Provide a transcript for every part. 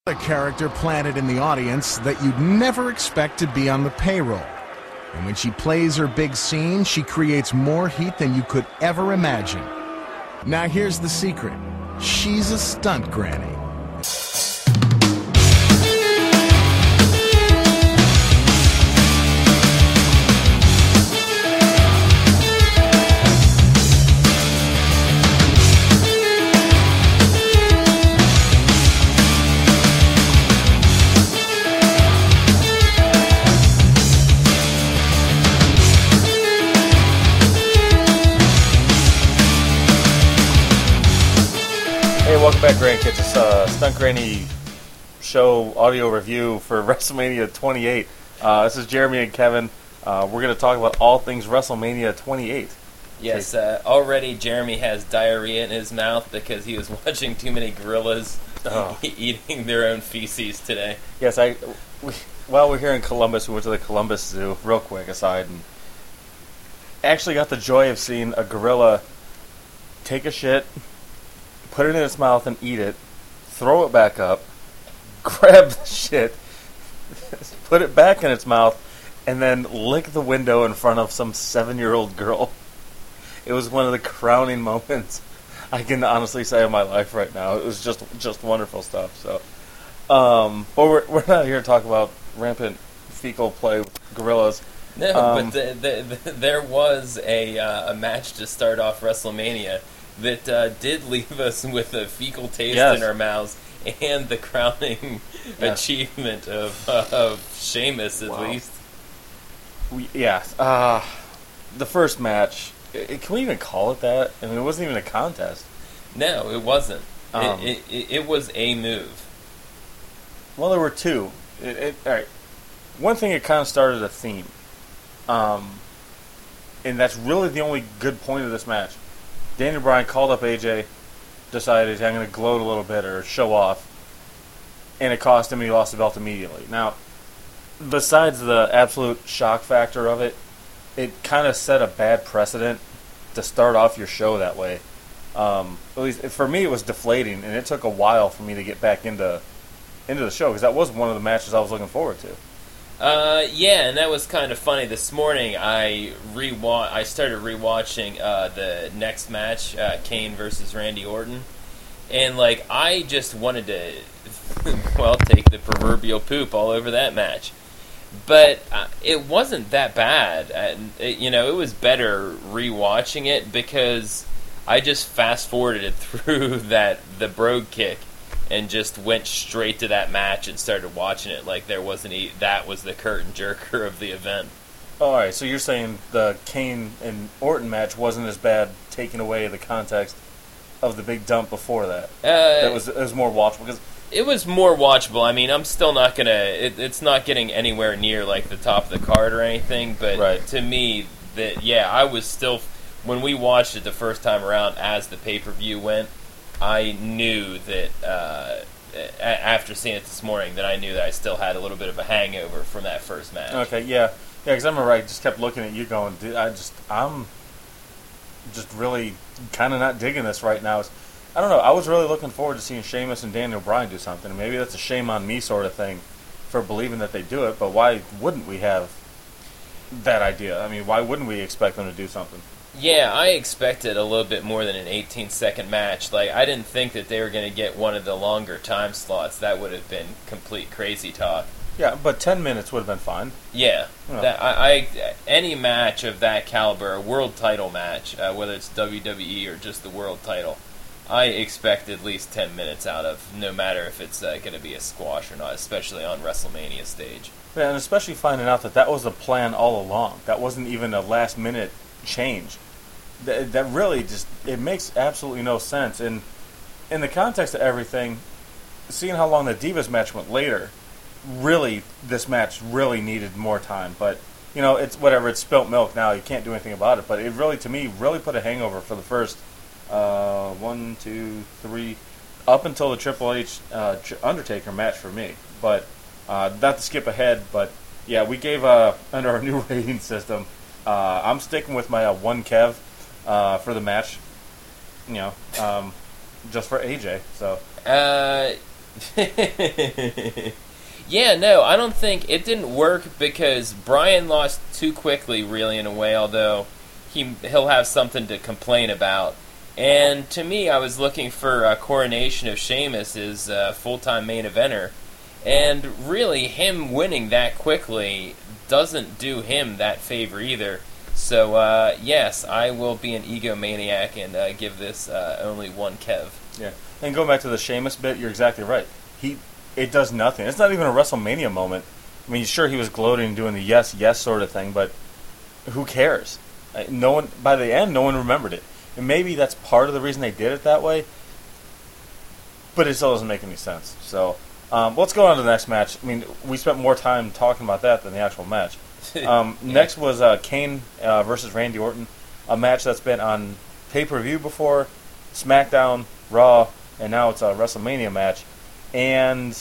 A character planted in the audience that you'd never expect to be on the payroll. And when she plays her big scene, she creates more heat than you could ever imagine. Now here's the secret. She's a stunt granny. Welcome back, Grandkids. It's Stunt Granny show audio review for WrestleMania 28. This is Jeremy and Kevin. We're going to talk about all things WrestleMania 28. Yes, already Jeremy has diarrhea in his mouth because he was watching too many gorillas eating their own feces today. Yes, while we're here in Columbus, we went to the Columbus Zoo, real quick aside, and actually got the joy of seeing a gorilla take a shit, put it in its mouth and eat it, throw it back up, grab the shit, put it back in its mouth, and then lick the window in front of some 7-year-old girl. It was one of the crowning moments I can honestly say of my life right now. It was just wonderful stuff. So, but we're not here to talk about rampant fecal play with gorillas. No, but there was a match to start off WrestleMania that did leave us with a fecal taste in our mouths and the crowning achievement of Sheamus, at least. The first match, can we even call it that? I mean, it wasn't even a contest. No, it wasn't. It was a move. Well, there were two. All right. One thing, it kind of started a theme. And that's really the only good point of this match. Daniel Bryan called up AJ, decided I'm going to gloat a little bit or show off, and it cost him and he lost the belt immediately. Now, besides the absolute shock factor of it, it kind of set a bad precedent to start off your show that way. At least for me, it was deflating, and it took a while for me to get back into the show, because that was one of the matches I was looking forward to. And that was kind of funny. This morning, I started rewatching the next match, Kane versus Randy Orton, and I just wanted to, take the proverbial poop all over that match. But it wasn't that bad. It was better rewatching it because I just fast forwarded it through the Brogue Kick and just went straight to that match and started watching it like there wasn't that was the curtain jerker of the event. All right, so you're saying the Kane and Orton match wasn't as bad, taking away the context of the big dump before that. It was more watchable because it was more watchable. I mean, I'm still not gonna. It's not getting anywhere near the top of the card or anything. But to me, I was still, when we watched it the first time around as the pay-per-view went, I knew that after seeing it this morning, that I knew that I still had a little bit of a hangover from that first match. Okay, yeah, because I remember I just kept looking at you going, dude, I'm just really kind of not digging this right now. I don't know, I was really looking forward to seeing Sheamus and Daniel Bryan do something. Maybe that's a shame on me sort of thing for believing that they do it, but why wouldn't we have that idea? I mean, why wouldn't we expect them to do something? Yeah, I expected a little bit more than an 18-second match. I didn't think that they were going to get one of the longer time slots. That would have been complete crazy talk. Yeah, but 10 minutes would have been fine. Yeah. Any match of that caliber, a world title match, whether it's WWE or just the world title, I expect at least 10 minutes out of, no matter if it's going to be a squash or not, especially on WrestleMania stage. Yeah, and especially finding out that was the plan all along. That wasn't even a last-minute change. That really just, it makes absolutely no sense. And in the context of everything, seeing how long the Divas match went later, really, this match really needed more time. But, it's whatever, it's spilt milk now, you can't do anything about it. But it really, to me, really put a hangover for the first 1, 2, 3, up until the Triple H Undertaker match for me. But, not to skip ahead, but, yeah, we gave, under our new rating system, I'm sticking with my 1 Kev for the match, just for AJ. So Yeah, no, I don't think it didn't work because Bryan lost too quickly, really, in a way. Although he'll have something to complain about. And to me, I was looking for a coronation of Sheamus as full-time main eventer, and really, him winning that quickly doesn't do him that favor either. So yes, I will be an egomaniac and give this only one Kev. Yeah, and going back to the Sheamus bit, you're exactly right. It does nothing. It's not even a WrestleMania moment. I mean, sure, he was gloating, doing the yes, yes sort of thing, but who cares? No one. By the end, no one remembered it, and maybe that's part of the reason they did it that way. But it still doesn't make any sense. So let's go on to the next match. I mean, we spent more time talking about that than the actual match. Next was Kane versus Randy Orton, a match that's been on pay-per-view before, SmackDown, Raw, and now it's a WrestleMania match. And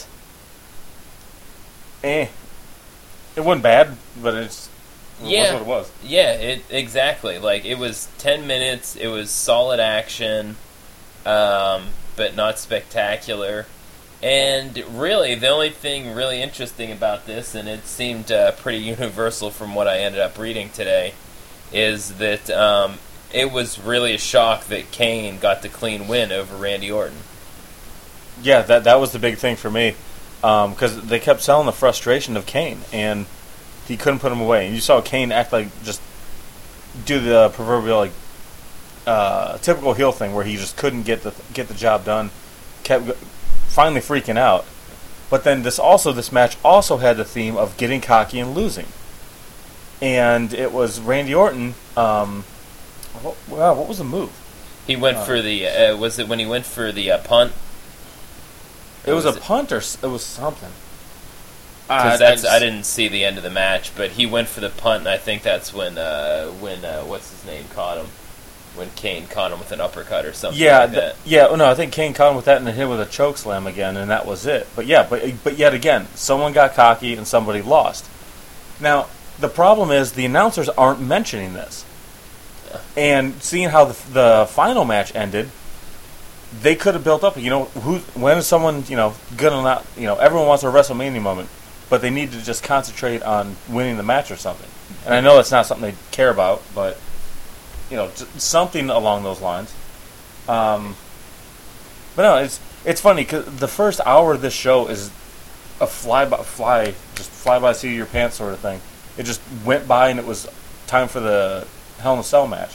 it wasn't bad, but it was what it was. Yeah, exactly. Like, it was 10 minutes, it was solid action, but not spectacular. And really, the only thing really interesting about this, and it seemed pretty universal from what I ended up reading today, is that it was really a shock that Kane got the clean win over Randy Orton. Yeah, that was the big thing for me, because they kept selling the frustration of Kane, and he couldn't put him away. And you saw Kane act like just do the proverbial typical heel thing where he just couldn't get the job done, kept finally freaking out. But then this match also had the theme of getting cocky and losing, and it was Randy Orton. What was the move? He went for the was it when he went for the punt? It was a punt, or it was something. I didn't see the end of the match, but he went for the punt, and I think that's when what's his name caught him, when Kane caught him with an uppercut or something. Yeah, like that. I think Kane caught him with that and then hit him with a choke slam again, and that was it. But yet again, someone got cocky and somebody lost. Now the problem is the announcers aren't mentioning this, and seeing how the final match ended. They could have built up, when is someone, gonna not, everyone wants a WrestleMania moment, but they need to just concentrate on winning the match or something. And I know that's not something they care about, but, something along those lines. But no, it's funny, because the first hour of this show is a fly by the seat of your pants sort of thing. It just went by and it was time for the Hell in a Cell match.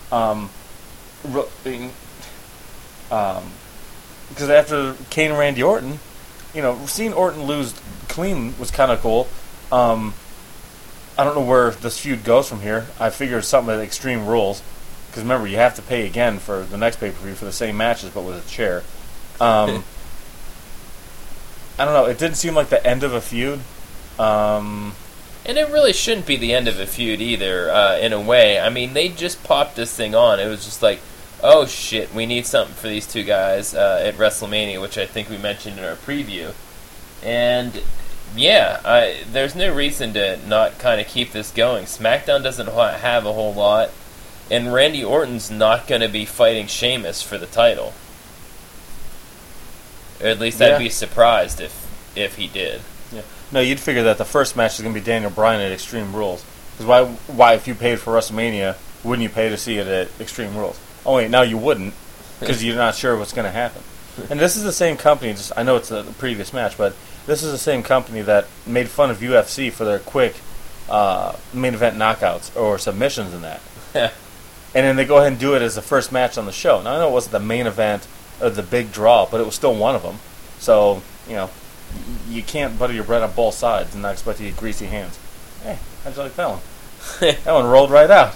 Because after Kane and Randy Orton, seeing Orton lose clean was kind of cool. I don't know where this feud goes from here. I figured something at Extreme Rules, because remember, you have to pay again for the next pay-per-view for the same matches, but with a chair. I don't know. It didn't seem like the end of a feud. And it really shouldn't be the end of a feud either, in a way. I mean, they just popped this thing on. It was just like, oh shit, we need something for these two guys at WrestleMania, which I think we mentioned in our preview. And yeah, there's no reason to not kind of keep this going. SmackDown doesn't have a whole lot, and Randy Orton's not going to be fighting Sheamus for the title. Or at least I'd be surprised if he did. Yeah. No, you'd figure that the first match is going to be Daniel Bryan at Extreme Rules. Because why, if you paid for WrestleMania, wouldn't you pay to see it at Extreme Rules? Oh wait, now you wouldn't, because you're not sure what's going to happen. And this is the same company, I know it's a previous match, but this is the same company that made fun of UFC for their quick main event knockouts or submissions in that. And then they go ahead and do it as the first match on the show. Now I know it wasn't the main event or the big draw, but it was still one of them. So, you can't butter your bread on both sides and not expect to get greasy hands. Hey, how'd you like that one? That one rolled right out.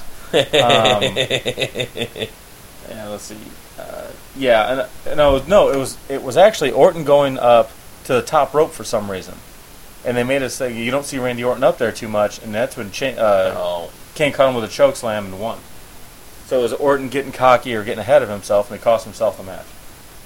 Yeah, let's see. It was actually Orton going up to the top rope for some reason, and they made us say you don't see Randy Orton up there too much, and that's when Kane caught him with a choke slam and won. So it was Orton getting cocky or getting ahead of himself, and it cost himself the match.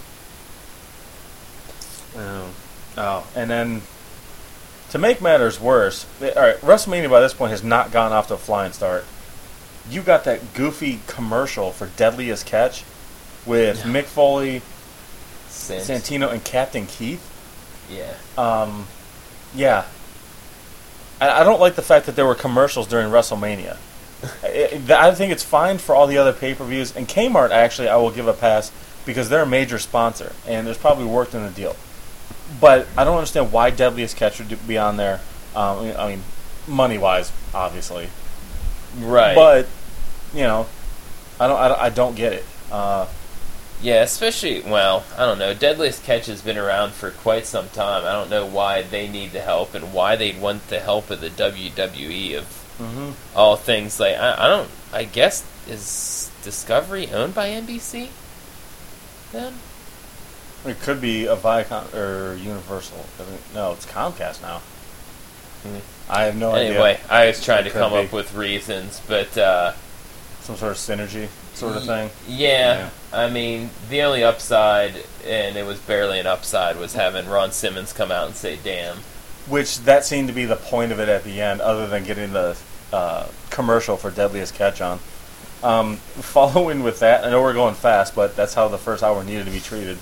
And then to make matters worse, all right, WrestleMania by this point has not gone off to a flying start. You got that goofy commercial for Deadliest Catch with Mick Foley, Santino, and Captain Keith. Yeah. Yeah. I don't like the fact that there were commercials during WrestleMania. I think it's fine for all the other pay-per-views. And Kmart, actually, I will give a pass because they're a major sponsor, and there's probably worked in the deal. But I don't understand why Deadliest Catch would be on there. I mean, money-wise, obviously. Right. But, you know, I don't get it. Yeah, especially, well, I don't know. Deadliest Catch has been around for quite some time. I don't know why they need the help and why they'd want the help of the WWE of all things. Like, I guess, is Discovery owned by NBC then? It could be a Viacom or Universal. No, it's Comcast now. I have no idea. Anyway, I was trying to Could come be. up with reasons, but Some sort of synergy sort of thing. yeah, I mean, the only upside, and it was barely an upside, was having Ron Simmons come out and say, damn. Which, that seemed to be the point of it at the end, other than getting the commercial for Deadliest Catch on. Following with that, I know we're going fast, but that's how the first hour needed to be treated.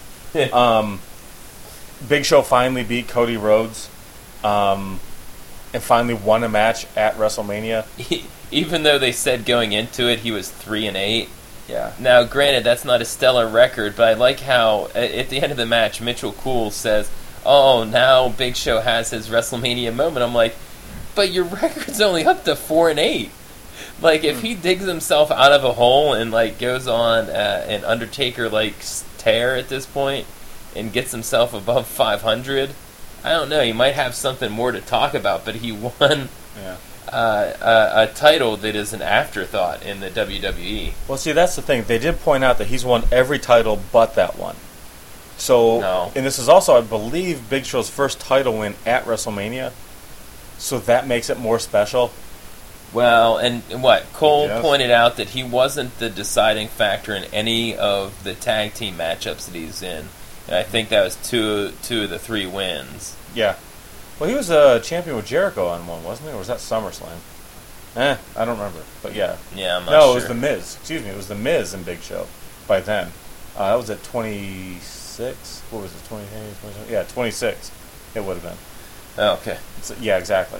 Big Show finally beat Cody Rhodes, and finally won a match at WrestleMania. Even though they said going into it he was 3-8. Yeah. Now, granted, that's not a stellar record, but I like how at the end of the match, Mitchell Cool says, "Oh, now Big Show has his WrestleMania moment." I'm like, but your record's only up to 4-8. Like, if he digs himself out of a hole and like goes on an Undertaker like tear at this point and gets himself above 500, I don't know. He might have something more to talk about. But he won a title that is an afterthought in the WWE. Well, see, that's the thing. They did point out that he's won every title but that one. So, No. and this is also, I believe, Big Show's first title win at WrestleMania. So that makes it more special. Well, and what? Cole Yes. pointed out that he wasn't the deciding factor in any of the tag team matchups that he's in. And I think that was two of the 3 wins. Yeah. Well, he was a champion with Jericho on one, wasn't he? Or was that SummerSlam? I don't remember. But yeah. Yeah, I'm not No, sure. it was The Miz. Excuse me, it was The Miz and Big Show by then. That was at 26? What was it, 20, 27? Yeah, 26 it would have been. Oh, okay. Yeah, exactly.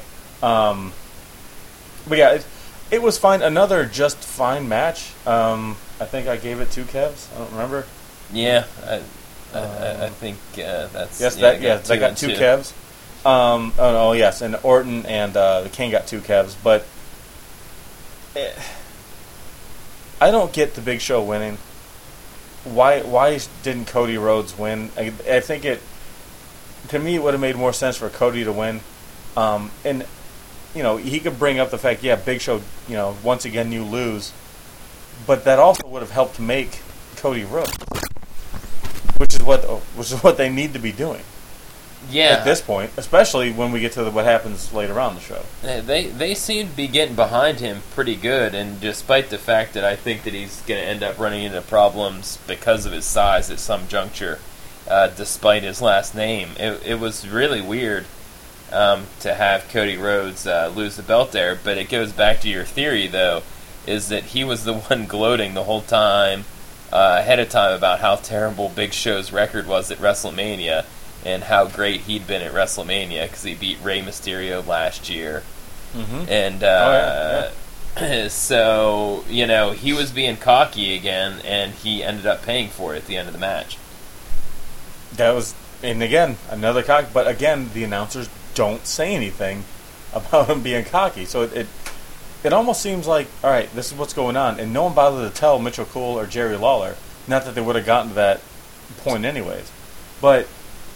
But yeah, it was fine. Another just fine match. I think I gave it 2 Kevs. I don't remember. Yeah, I think that's... Yes, yeah, they got 2 Kevs. Oh, yes, and Orton and the King got 2 Kevs. But I don't get the Big Show winning. Why didn't Cody Rhodes win? I think to me, it would have made more sense for Cody to win. And, you know, he could bring up the fact, yeah, Big Show, you know, once again you lose. But that also would have helped make Cody Rhodes, which is what they need to be doing. Yeah. At this point, especially when we get to what happens later on in the show. They seem to be getting behind him pretty good, and despite the fact that I think that he's going to end up running into problems because of his size at some juncture, despite his last name, it was really weird to have Cody Rhodes lose the belt there. But it goes back to your theory, though, is that he was the one gloating the whole time ahead of time about how terrible Big Show's record was at WrestleMania, and how great he'd been at WrestleMania because he beat Rey Mysterio last year. Mm-hmm. And so, you know, he was being cocky again, and he ended up paying for it at the end of the match. That was, and again, another cocky. But again, the announcers don't say anything about him being cocky. So it almost seems like, all right, this is what's going on, and no one bothered to tell Mitchell Cole or Jerry Lawler. Not that they would have gotten to that point anyways, but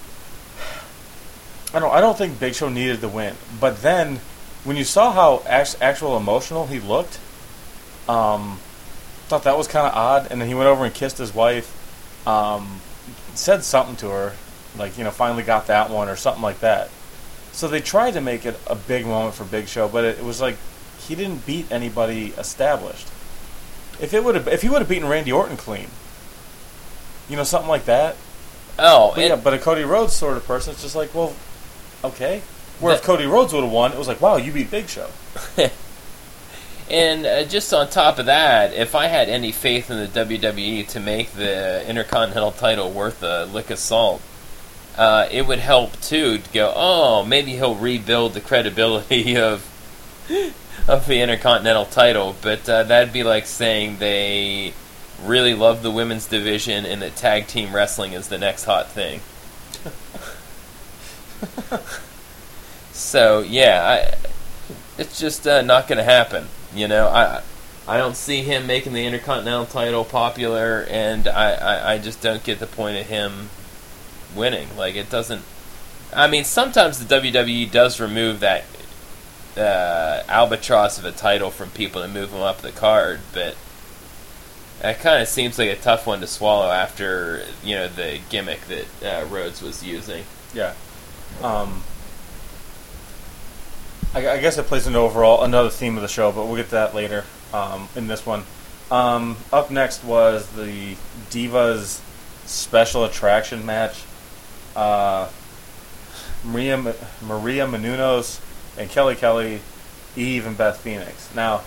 I don't think Big Show needed the win. But then, when you saw how actual emotional he looked, thought that was kind of odd. And then he went over and kissed his wife, said something to her, like, you know, finally got that one or something like that. So they tried to make it a big moment for Big Show, but it was like he didn't beat anybody established. If he would have beaten Randy Orton clean, you know, something like that. Oh, But a Cody Rhodes sort of person, it's just like, well, okay. Where if Cody Rhodes would have won, it was like, wow, you beat Big Show. And just on top of that, if I had any faith in the WWE to make the Intercontinental title worth a lick of salt, it would help too to go, oh, maybe he'll rebuild the credibility of the Intercontinental title. But that'd be like saying they really love the women's division and that tag team wrestling is the next hot thing. So yeah, it's just not going to happen. I don't see him making the Intercontinental title popular, and I just don't get the point of him winning. Like, it doesn't... I mean, sometimes the WWE does remove that albatross of a title from people and move them up the card, but it kind of seems like a tough one to swallow after, the gimmick that Rhodes was using. Yeah. I guess it plays into overall another theme of the show, but we'll get to that later in this one. Up next was the Divas Special Attraction match. Maria Menounos and Kelly, Eve, and Beth Phoenix. Now,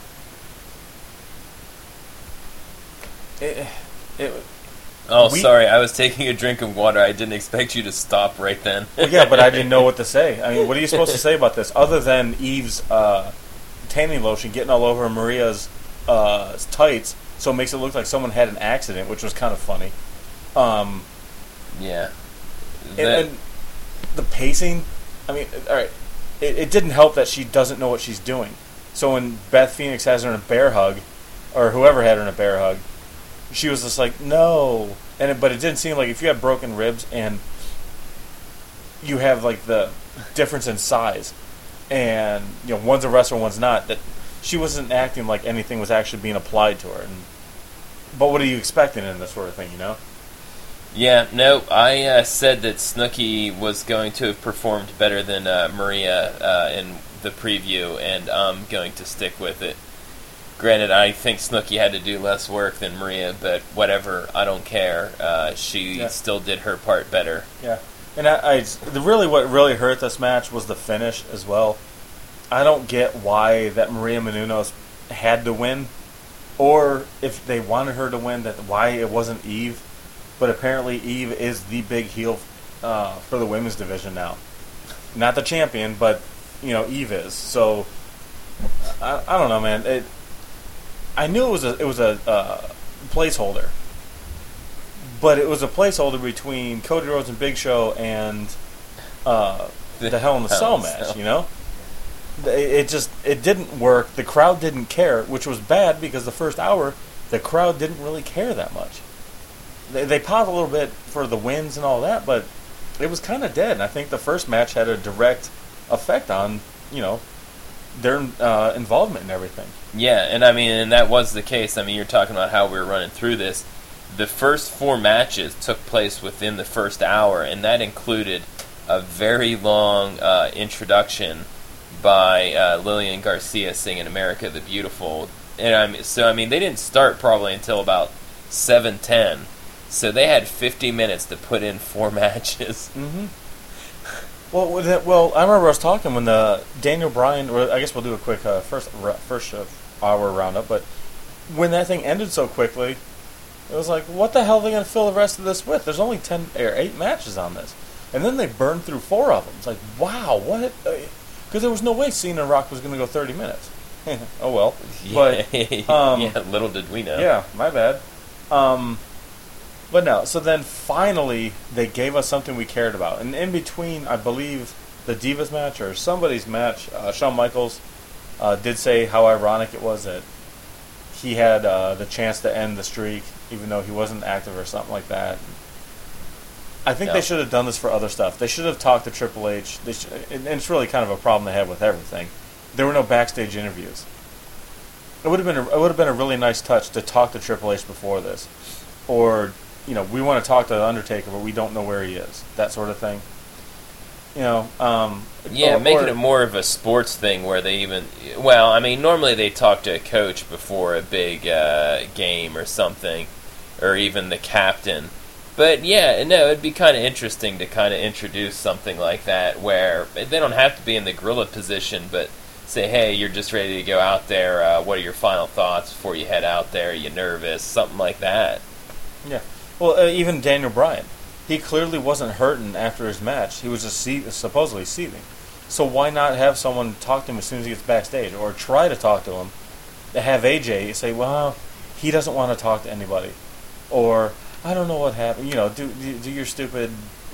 sorry, I was taking a drink of water. I didn't expect you to stop right then. Well, yeah, but I didn't know what to say. I mean, what are you supposed to say about this, other than Eve's tanning lotion getting all over Maria's tights, so it makes it look like someone had an accident, which was kind of funny. Yeah. And the pacing, I mean, all right, it didn't help that she doesn't know what she's doing. So when Beth Phoenix has her in a bear hug, or whoever had her in a bear hug, she was just like, no. But it didn't seem like if you have broken ribs and you have like the difference in size, and one's a wrestler, one's not, that she wasn't acting like anything was actually being applied to her. But what are you expecting in this sort of thing, Yeah, no, I said that Snooki was going to have performed better than Maria in the preview, and I'm going to stick with it. Granted, I think Snooki had to do less work than Maria, but whatever, I don't care. She still did her part better. Yeah, and what really hurt this match was the finish as well. I don't get why that Maria Menounos had to win, or if they wanted her to win, that why it wasn't Eve. But apparently Eve is the big heel for the women's division now. Not the champion, but Eve is. So I don't know, man. I knew it was a placeholder, but it was a placeholder between Cody Rhodes and Big Show and the Hell in the Cell match. It didn't work. The crowd didn't care, which was bad because the first hour the crowd didn't really care that much. They popped a little bit for the wins and all that, but it was kind of dead. And I think the first match had a direct effect on, their involvement and everything. Yeah, and that was the case. I mean, you're talking about how we were running through this. The first 4 matches took place within the first hour, and that included a very long introduction by Lillian Garcia singing "America the Beautiful." And they didn't start probably until about 7:10. So they had 50 minutes to put in 4 matches. Mm-hmm. Well, I remember I was talking when the Daniel Bryan, or I guess we'll do a quick first hour roundup, but when that thing ended so quickly, it was like, what the hell are they going to fill the rest of this with? There's only 10 or 8 matches on this. And then they burned through 4 of them. It's like, wow, what? Because there was no way Cena and Rock was going to go 30 minutes. Oh, well. But, yeah, little did we know. Yeah, my bad. But no, so then finally they gave us something we cared about. And in between, I believe, the Divas match or somebody's match, Shawn Michaels did say how ironic it was that he had the chance to end the streak, even though he wasn't active or something like that. I think they should have done this for other stuff. They should have talked to Triple H. And it's really kind of a problem they have with everything. There were no backstage interviews. It would have been a really nice touch to talk to Triple H before this, or we want to talk to the Undertaker, but we don't know where he is. That sort of thing. Make it more of a sports thing where they even... Well, I mean, normally they talk to a coach before a big game or something, or even the captain. But, yeah, no, it'd be kind of interesting to kind of introduce something like that where they don't have to be in the gorilla position, but say, hey, you're just ready to go out there. What are your final thoughts before you head out there? Are you nervous? Something like that. Yeah. Well, even Daniel Bryan. he clearly wasn't hurting after his match. He was just supposedly seething. So why not have someone talk to him as soon as he gets backstage, or try to talk to him? Have AJ say, well, he doesn't want to talk to anybody, or I don't know what happened. Do your stupid,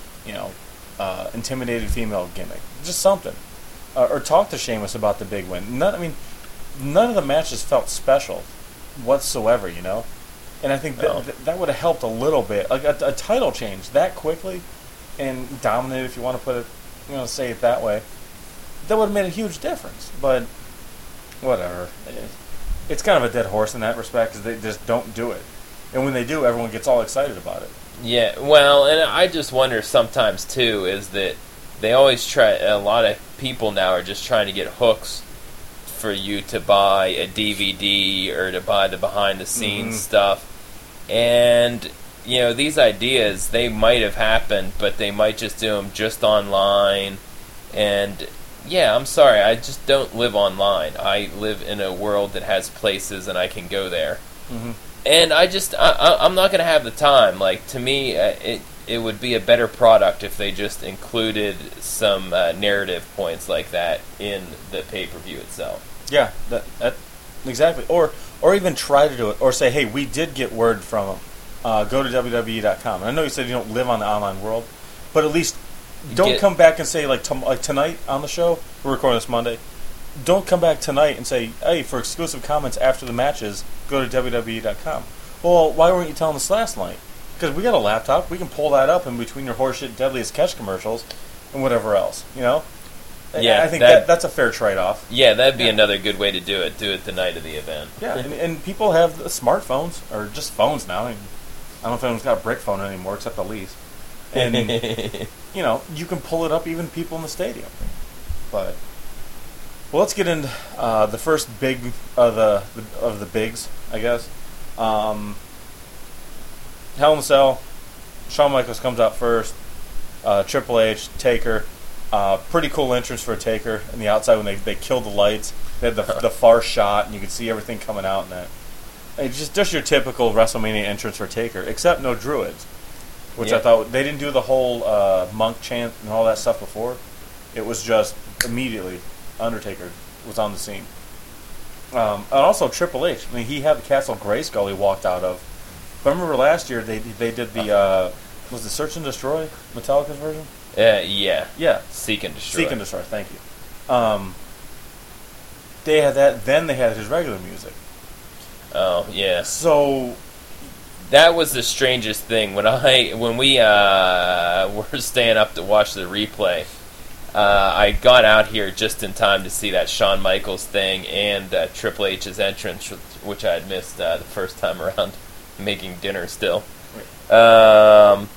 intimidated female gimmick. Just something, or talk to Sheamus about the big win. None of the matches felt special whatsoever. And I think that would have helped a little bit. Like a title change that quickly and dominant, if you want to put it, say it that way, that would have made a huge difference. But whatever. It's kind of a dead horse in that respect, because they just don't do it. And when they do, everyone gets all excited about it. Yeah, well, and I just wonder sometimes, too, is that they always try, a lot of people now are just trying to get hooks for you to buy a DVD or to buy the behind-the-scenes stuff. And, these ideas, they might have happened, but they might just do them just online. And, yeah, I'm sorry, I just don't live online. I live in a world that has places and I can go there. Mm-hmm. And I'm not going to have the time. Like, to me, it would be a better product if they just included some narrative points like that in the pay-per-view itself. Yeah, that exactly. Or even try to do it, or say, hey, we did get word from them. Go to WWE.com. And I know you said you don't live on the online world, but at least don't come back and say, like tonight on the show, we're recording this Monday, don't come back tonight and say, hey, for exclusive comments after the matches, go to WWE.com. Well, why weren't you telling us last night? Because we got a laptop. We can pull that up in between your horseshit Deadliest Catch commercials and whatever else, Yeah, I think that's a fair trade-off. Yeah, that'd be another good way to do it. Do it the night of the event. Yeah, and people have smartphones, or just phones now. I don't know if anyone's got a brick phone anymore, except Elise. And, you can pull it up even people in the stadium. But... well, let's get into the first big of the bigs, I guess. Hell in a Cell. Shawn Michaels comes out first. Triple H, Taker. Pretty cool entrance for Taker in the outside when they killed the lights. They had the far shot, and you could see everything coming out in that. It's just your typical WrestleMania entrance for Taker, except no druids, which I thought they didn't do the whole monk chant and all that stuff before. It was just immediately Undertaker was on the scene. And also Triple H. I mean, he had the Castle Grayskull he walked out of. But I remember last year they did the was it Search and Destroy, Metallica's version? Yeah. Seek and Destroy. Seek and Destroy. Thank you. They had that. Then they had his regular music. Oh yeah. So that was the strangest thing when we were staying up to watch the replay. I got out here just in time to see that Shawn Michaels thing and Triple H's entrance, which I had missed the first time around, making dinner still. And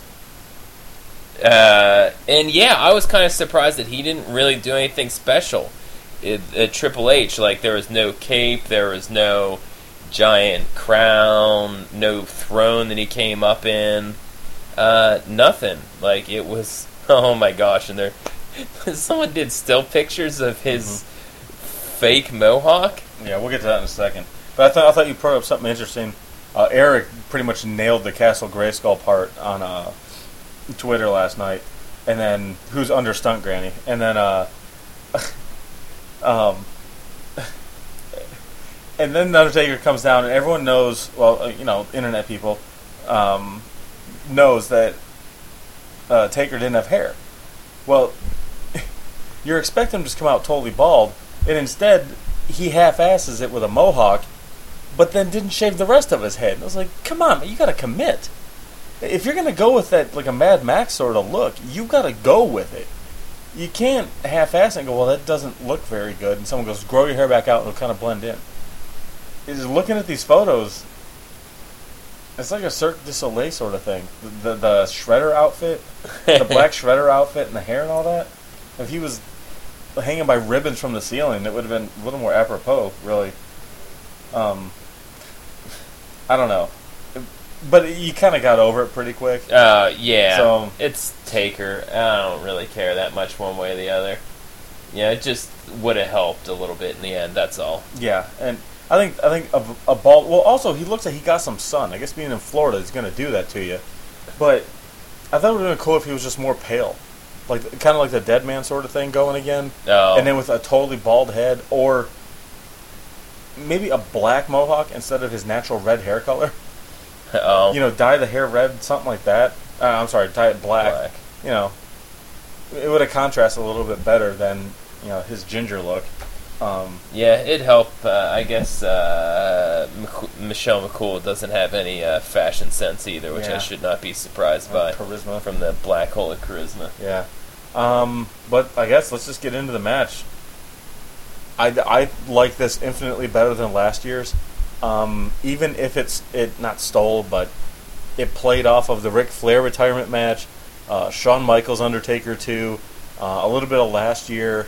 yeah, I was kind of surprised that he didn't really do anything special. Triple H, like, there was no cape, there was no giant crown, no throne that he came up in, nothing. Like, it was, oh my gosh, and there... someone did still pictures of his fake mohawk. Yeah, we'll get to that in a second. But I thought you brought up something interesting. Eric pretty much nailed the Castle Grayskull part on Twitter last night. And then, who's under Stunt Granny? And then, and then the Undertaker comes down, and everyone knows, well, internet people, knows that Taker didn't have hair. Well, you're expecting him to just come out totally bald, and instead he half-asses it with a mohawk, but then didn't shave the rest of his head. And I was like, come on, man, you gotta commit. If you're gonna go with that, like a Mad Max sort of look, you gotta go with it. You can't half-ass it and go, well, that doesn't look very good, and someone goes, grow your hair back out and it'll kind of blend in. Just looking at these photos, it's like a Cirque du Soleil sort of thing. The shredder outfit, the black shredder outfit and the hair and all that. If he was hanging by ribbons from the ceiling, it would have been a little more apropos, really. I don't know. But you kind of got over it pretty quick. Yeah. So, it's Taker. I don't really care that much one way or the other. Yeah, it just would have helped a little bit in the end, that's all. Yeah, and I think a bald... well, also, he looks like he got some sun. I guess being in Florida is going to do that to you. But I thought it would have been cool if he was just more pale. Like, kind of like the Dead Man sort of thing going again. Oh. And then with a totally bald head, or maybe a black mohawk instead of his natural red hair color. Oh. You know, dye the hair red, something like that. I'm sorry, dye it black. You know, it would have contrasted a little bit better than, you know, his ginger look. Yeah, it'd help. I guess Michelle McCool doesn't have any fashion sense either, which I should not be surprised by. Charisma. From the black hole of charisma. Yeah. But I guess let's just get into the match. I like this infinitely better than last year's. Even if it not stole, but it played off of the Ric Flair retirement match, Shawn Michaels Undertaker 2, a little bit of last year.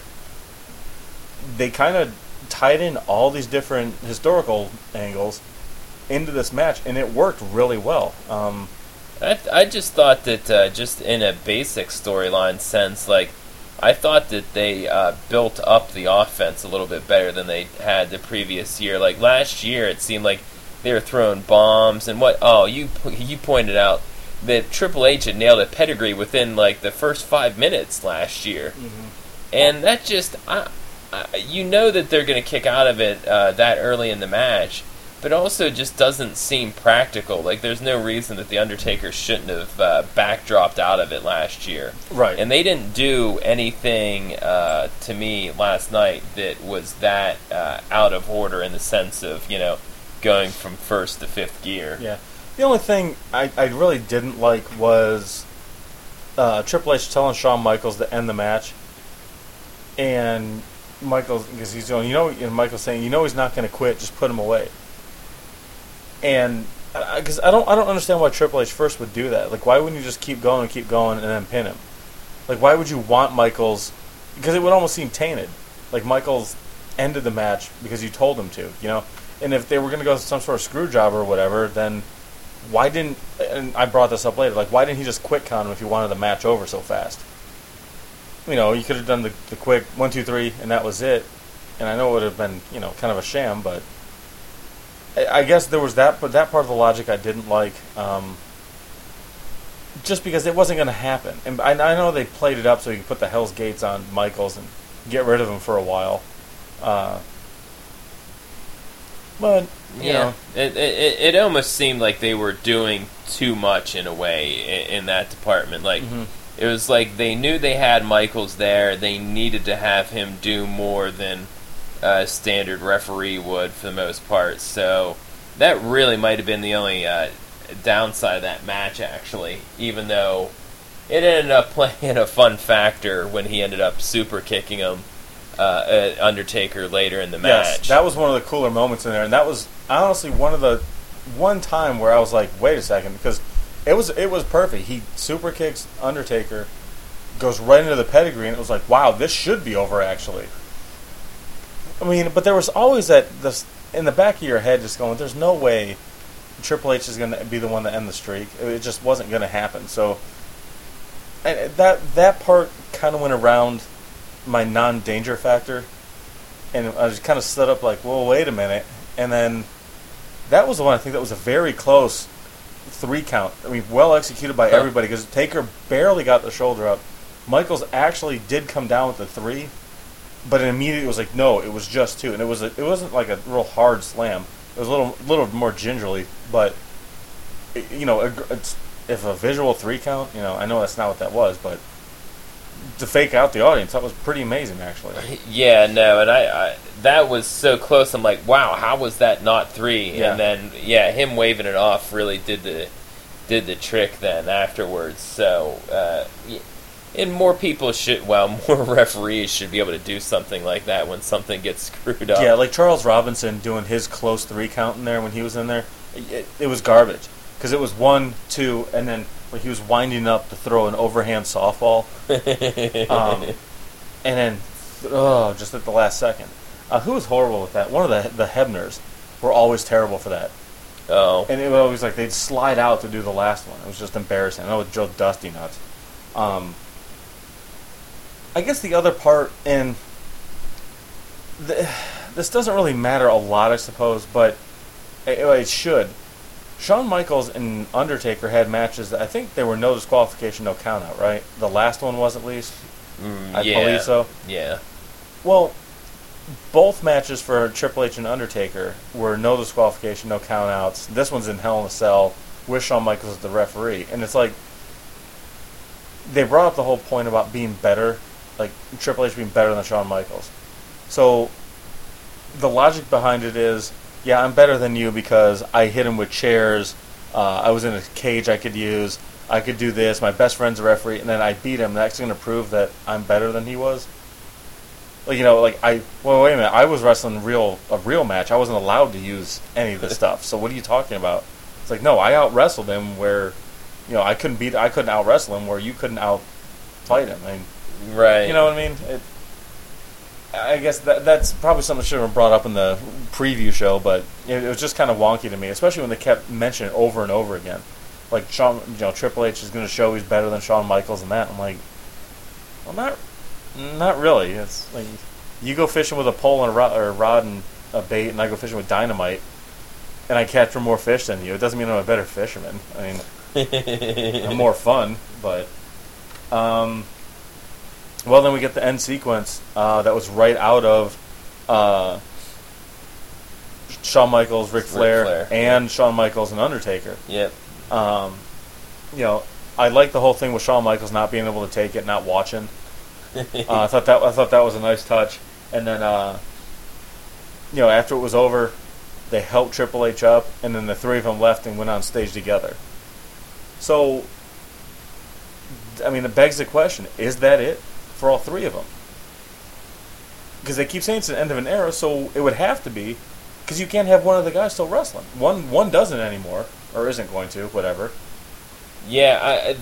They kind of tied in all these different historical angles into this match, and it worked really well. I just thought that just in a basic storyline sense, like, I thought that they built up the offense a little bit better than they had the previous year. Like, last year, it seemed like they were throwing bombs, and you pointed out that Triple H had nailed a pedigree within, like, the first 5 minutes last year. Mm-hmm. And that just... you know that they're going to kick out of it that early in the match, but also just doesn't seem practical. Like, there's no reason that The Undertaker shouldn't have backdropped out of it last year. Right. And they didn't do anything to me last night that was that out of order in the sense of, you know, going from first to fifth gear. Yeah. The only thing I really didn't like was Triple H telling Shawn Michaels to end the match, and Michaels, because he's going, and Michael's saying, he's not going to quit, just put him away. And because I don't understand why Triple H first would do that. Like, why wouldn't you just keep going and then pin him? Like, why would you want Michaels? Because it would almost seem tainted. Like, Michaels ended the match because you told him to, And if they were going to go some sort of screw job or whatever, then why didn't? And I brought this up later. Like, why didn't he just quit count him if he wanted the match over so fast? You could have done the quick 1, 2, 3, and that was it. And I know it would have been, kind of a sham, but I guess there was that. But that part of the logic I didn't like, just because it wasn't going to happen. And I know they played it up so you could put the Hell's Gates on Michaels and get rid of him for a while. But it almost seemed like they were doing too much in a way in that department. Like. Mm-hmm. It was like they knew they had Michaels there. They needed to have him do more than a standard referee would for the most part. So that really might have been the only downside of that match, actually, even though it ended up playing a fun factor when he ended up super kicking him, Undertaker, later in the match. Yes, that was one of the cooler moments in there. And that was honestly one time where I was like, wait a second, because it was perfect. He super kicks Undertaker, goes right into the pedigree, and it was like, wow, this should be over, actually. I mean, but there was always this in the back of your head just going, there's no way Triple H is going to be the one to end the streak. It just wasn't going to happen. So and that part kind of went around my non-danger factor, and I just kind of stood up like, well, wait a minute. And then that was the one I think that was a very close 3 count. I mean, well executed by everybody, because Taker barely got the shoulder up. Michaels actually did come down with the 3, but it immediately was like, no, it was just 2, and it wasn't like a real hard slam. It was a little more gingerly, but if a visual 3 count, I know that's not what that was, but to fake out the audience, that was pretty amazing, actually. Yeah, no, and I that was so close. I'm like, wow, how was that not 3? Yeah. And then, him waving it off really did the trick then afterwards. So, and more referees should be able to do something like that when something gets screwed up. Yeah, like Charles Robinson doing his close 3 count in there when he was in there, it was garbage. Because it was 1, 2, and then he was winding up to throw an overhand softball. And then, just at the last second. Who was horrible with that? One of the Hebners were always terrible for that. Oh. And it was always like they'd slide out to do the last one. It was just embarrassing. I know it drove Dusty nuts. I guess the other part, and this doesn't really matter a lot, I suppose, but it should. Shawn Michaels and Undertaker had matches that I think they were no disqualification, no count out, right? The last one was at least. I believe so. Yeah. Well, both matches for Triple H and Undertaker were no disqualification, no count outs. This one's in Hell in a Cell with Shawn Michaels as the referee. And it's like, they brought up the whole point about being better, like Triple H being better than Shawn Michaels. So, the logic behind it is, yeah, I'm better than you because I hit him with chairs, I was in a cage I could use, I could do this, my best friend's a referee, and then I beat him. That's going to prove that I'm better than he was? Like, you know, like, well, wait a minute, I was wrestling a real match. I wasn't allowed to use any of this stuff. So what are you talking about? It's like, no, I out-wrestled him where, you know, I couldn't out-wrestle him where you couldn't out-fight him. I mean, right. You know what I mean? I guess that's probably something that should have been brought up in the preview show, but it was just kind of wonky to me, especially when they kept mentioning it over and over again. Like, Triple H is going to show he's better than Shawn Michaels and that. I'm like, well, not really. It's like, you go fishing with a pole and a rod and a bait, and I go fishing with dynamite, and I catch more fish than you. It doesn't mean I'm a better fisherman. I mean, I'm more fun, but... well, then we get the end sequence that was right out of Shawn Michaels, Ric Flair, and Shawn Michaels and Undertaker. Yep. You know, I like the whole thing with Shawn Michaels not being able to take it, not watching. I thought that was a nice touch. And then, you know, after it was over, they helped Triple H up, and then the three of them left and went on stage together. So, I mean, it begs the question: is that it for all three of them? Because they keep saying it's the end of an era, so it would have to be. Because you can't have one of the guys still wrestling. One doesn't anymore, or isn't going to, whatever. Yeah,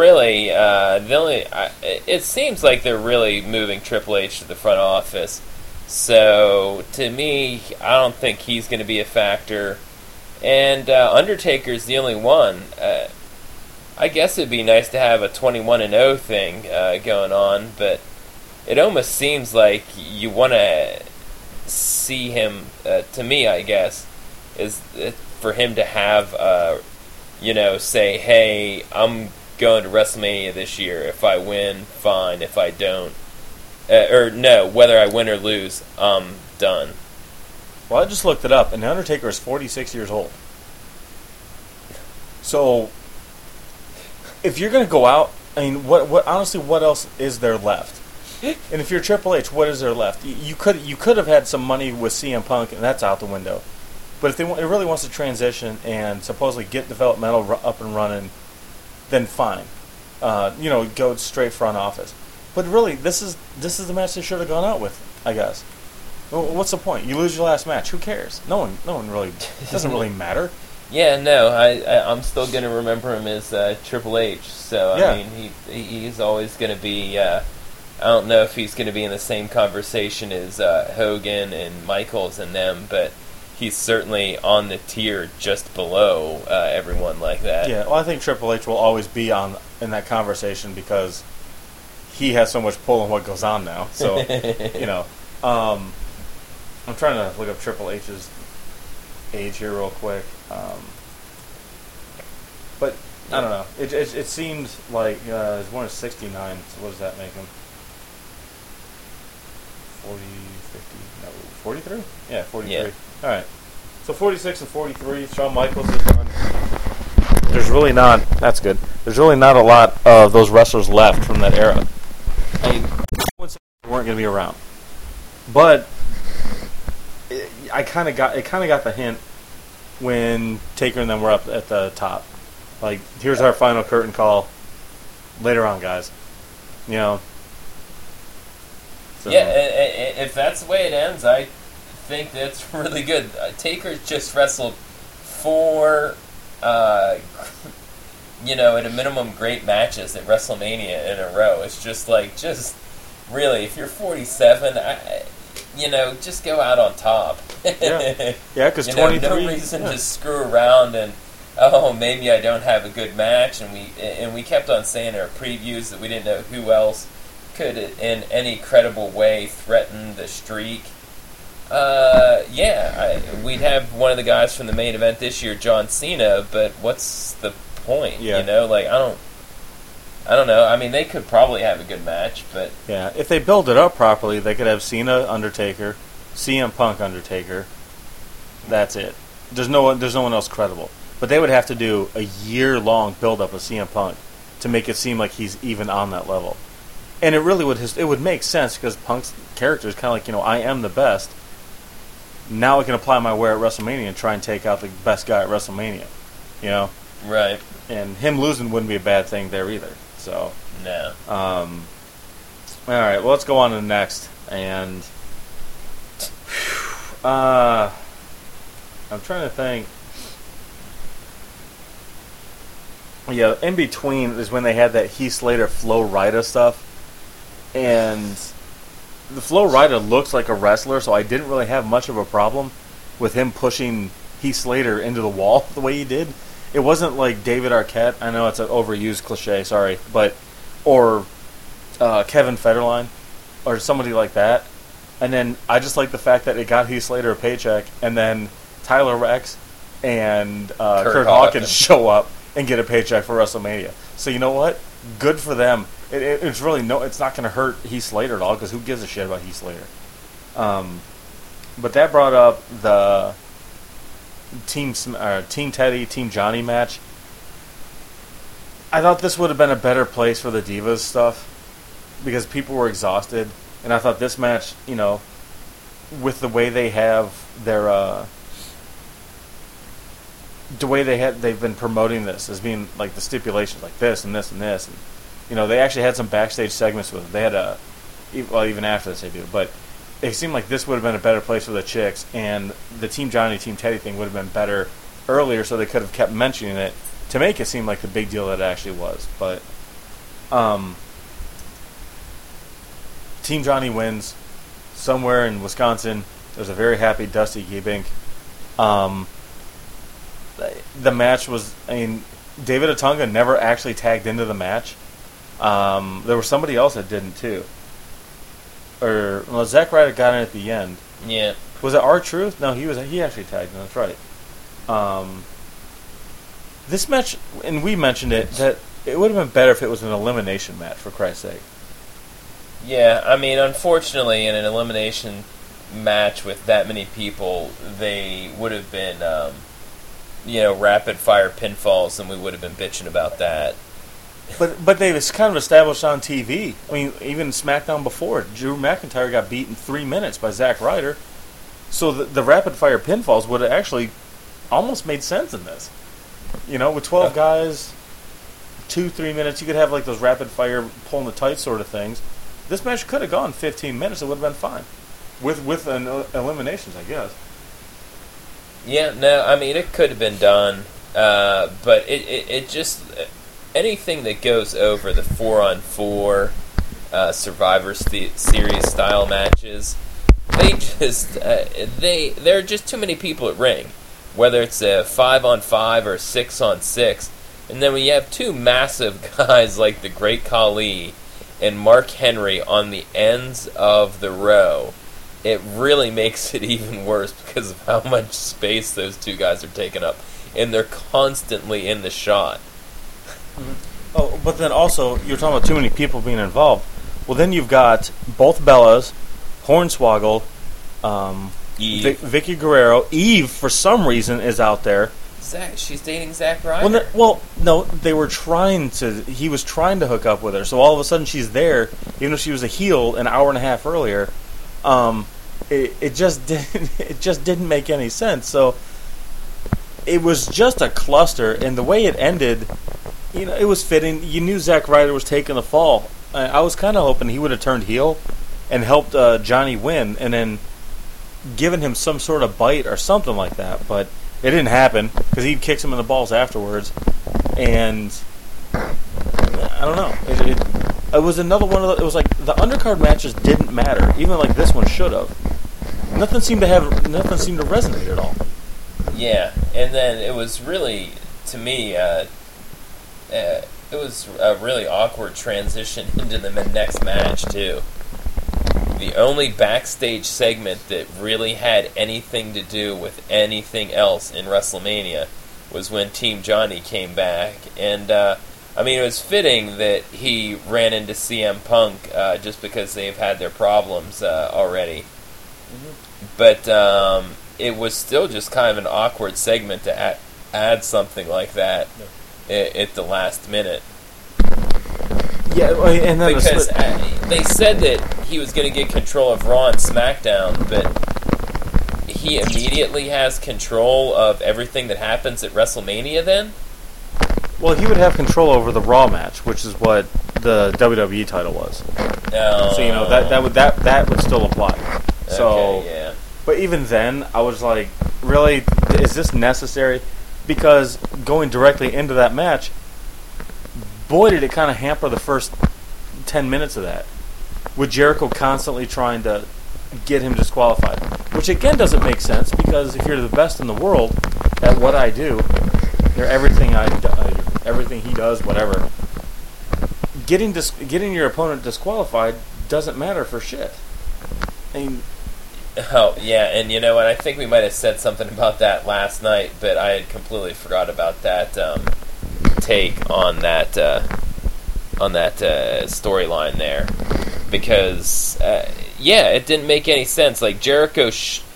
it seems like they're really moving Triple H to the front office. So, to me, I don't think he's going to be a factor. And Undertaker's the only one. I guess it'd be nice to have a 21-0 thing going on, but it almost seems like you want to see him, to me, I guess, is for him to have... say, hey, I'm going to WrestleMania this year. If I win, fine. If I don't, whether I win or lose, I'm done. Well, I just looked it up, and The Undertaker is 46 years old. So, if you're going to go out, I mean, honestly, what else is there left? And if you're Triple H, what is there left? You could have had some money with CM Punk, and that's out the window. But if it really wants to transition and supposedly get developmental up and running, then fine. Go straight front office. But really, this is the match they should have gone out with, I guess. Well, what's the point? You lose your last match. Who cares? No one really. It doesn't really matter. Yeah, no, I'm still going to remember him as Triple H. So yeah. I mean, he's always going to be. I don't know if he's going to be in the same conversation as Hogan and Michaels and them, but he's certainly on the tier just below everyone like that. Yeah, well, I think Triple H will always be in that conversation because he has so much pull in what goes on now. So, I'm trying to look up Triple H's age here real quick. But, I don't know. It seemed like he's born in 69, so what does that make him? 40, 50, no, 43? Yeah, 43. Yeah. All right. So 46 and 43. Shawn Michaels is on. There's really not. That's good. There's really not a lot of those wrestlers left from that era. They weren't going to be around, but I kind of got the hint when Taker and them were up at the top. Like, here's our final curtain call. Later on, guys. So. Yeah, if that's the way it ends, I think that's really good. Taker's just wrestled 4, at a minimum, great matches at WrestleMania in a row. It's just really, if you're 47, just go out on top. Yeah, because 23. No reason to screw around and maybe I don't have a good match, and we kept on saying in our previews that we didn't know who else could in any credible way threaten the streak. We'd have one of the guys from the main event this year, John Cena, but what's the point? Yeah. You know, like I don't know. I mean, they could probably have a good match, but Yeah, if they build it up properly, they could have Cena, Undertaker, CM Punk, Undertaker. That's it. There's no one else credible. But they would have to do a year-long build-up of CM Punk to make it seem like he's even on that level. And it really would make sense because Punk's character is kind of like, I am the best. Now I can apply my way at WrestleMania and try and take out the best guy at WrestleMania. right? And him losing wouldn't be a bad thing there either. So, No. all right, well, let's go on to the next. And I'm trying to think. Yeah, in between is when they had that Heath Slater Flo Rida stuff. And the Flo Rida looks like a wrestler, so I didn't really have much of a problem with him pushing Heath Slater into the wall the way he did. It wasn't like David Arquette. I know it's an overused cliche, sorry. Or Kevin Federline or somebody like that. And then I just like the fact that it got Heath Slater a paycheck, and then Tyler Rex and Kurt Hawkins show up and get a paycheck for WrestleMania. So you know what? Good for them. It's really it's not going to hurt Heath Slater at all because who gives a shit about Heath Slater? But that brought up the Team Teddy, Team Johnny match. I thought this would have been a better place for the Divas stuff because people were exhausted, and I thought this match, with the way they have their they've been promoting this as being like the stipulations like this and this and this, and they actually had some backstage segments with it. They had even after this they do, but it seemed like this would have been a better place for the chicks, and the Team Johnny, Team Teddy thing would have been better earlier, so they could have kept mentioning it to make it seem like the big deal that it actually was. But Team Johnny wins somewhere in Wisconsin. There's a very happy Dusty Gebink. The match was, David Otunga never actually tagged into the match. There was somebody else that didn't too. Zack Ryder got in at the end. Yeah. Was it R-Truth? No, he actually tagged in. That's right. This match, and we mentioned it, that it would have been better if it was an elimination match, for Christ's sake. Yeah, unfortunately, in an elimination match with that many people, they would have been, rapid-fire pinfalls, and we would have been bitching about that. But they've kind of established on TV. Even SmackDown before, Drew McIntyre got beat in 3 minutes by Zack Ryder. So the rapid-fire pinfalls would have actually almost made sense in this. With 12 guys, 2-3 minutes, you could have like those rapid-fire pulling the tight sort of things. This match could have gone 15 minutes. It would have been fine. With eliminations, I guess. Yeah, no, it could have been done. But it just... anything that goes over the 4-on-4 Survivor Series style matches, they just there are just too many people at ring. Whether it's a 5-on-5 or 6-on-6, and then when you have two massive guys like the Great Khali and Mark Henry on the ends of the row, it really makes it even worse because of how much space those two guys are taking up, and they're constantly in the shot. Oh, but then also, you're talking about too many people being involved. Well, then you've got both Bellas, Hornswoggle, Eve. Vicky Guerrero. Eve, for some reason, is out there. She's dating Zack Ryder. No, they were trying to... He was trying to hook up with her, so all of a sudden she's there, even though she was a heel an hour and a half earlier. It just didn't make any sense, so... It was just a cluster, and the way it ended... it was fitting. You knew Zack Ryder was taking the fall. I was kind of hoping he would have turned heel and helped Johnny win, and then given him some sort of bite or something like that. But it didn't happen because he kicks him in the balls afterwards. And I don't know. It was another one of the. It was like the undercard matches didn't matter, even like this one should have. Nothing seemed to resonate at all. Yeah, and then it was really, to me. It was a really awkward transition into the next match, too. the only backstage segment that really had anything to do with anything else in WrestleMania was when Team Johnny came back. And, I mean, it was fitting that he ran into CM Punk just because they've had their problems already. Mm-hmm. But it was still just kind of an awkward segment to add something like that at the last minute. Yeah, and then because they said that he was going to get control of Raw and SmackDown, but he immediately has control of everything that happens at WrestleMania then? Well, he would have control over the Raw match, which is what the WWE title was. Oh. So, you know, that would still apply. So, okay, yeah. But even then, I was like, really, is this necessary? Because going directly into that match, boy, did it kind of hamper the first 10 minutes of that, with Jericho constantly trying to get him disqualified. Which, again, doesn't make sense, because if you're the best in the world at what I do, or everything everything he does, whatever, getting your opponent disqualified doesn't matter for shit. I mean... Oh, yeah, and you know what, I think we might have said something about that last night, but I had completely forgot about that take on that storyline there, because it didn't make any sense. Like, Jericho,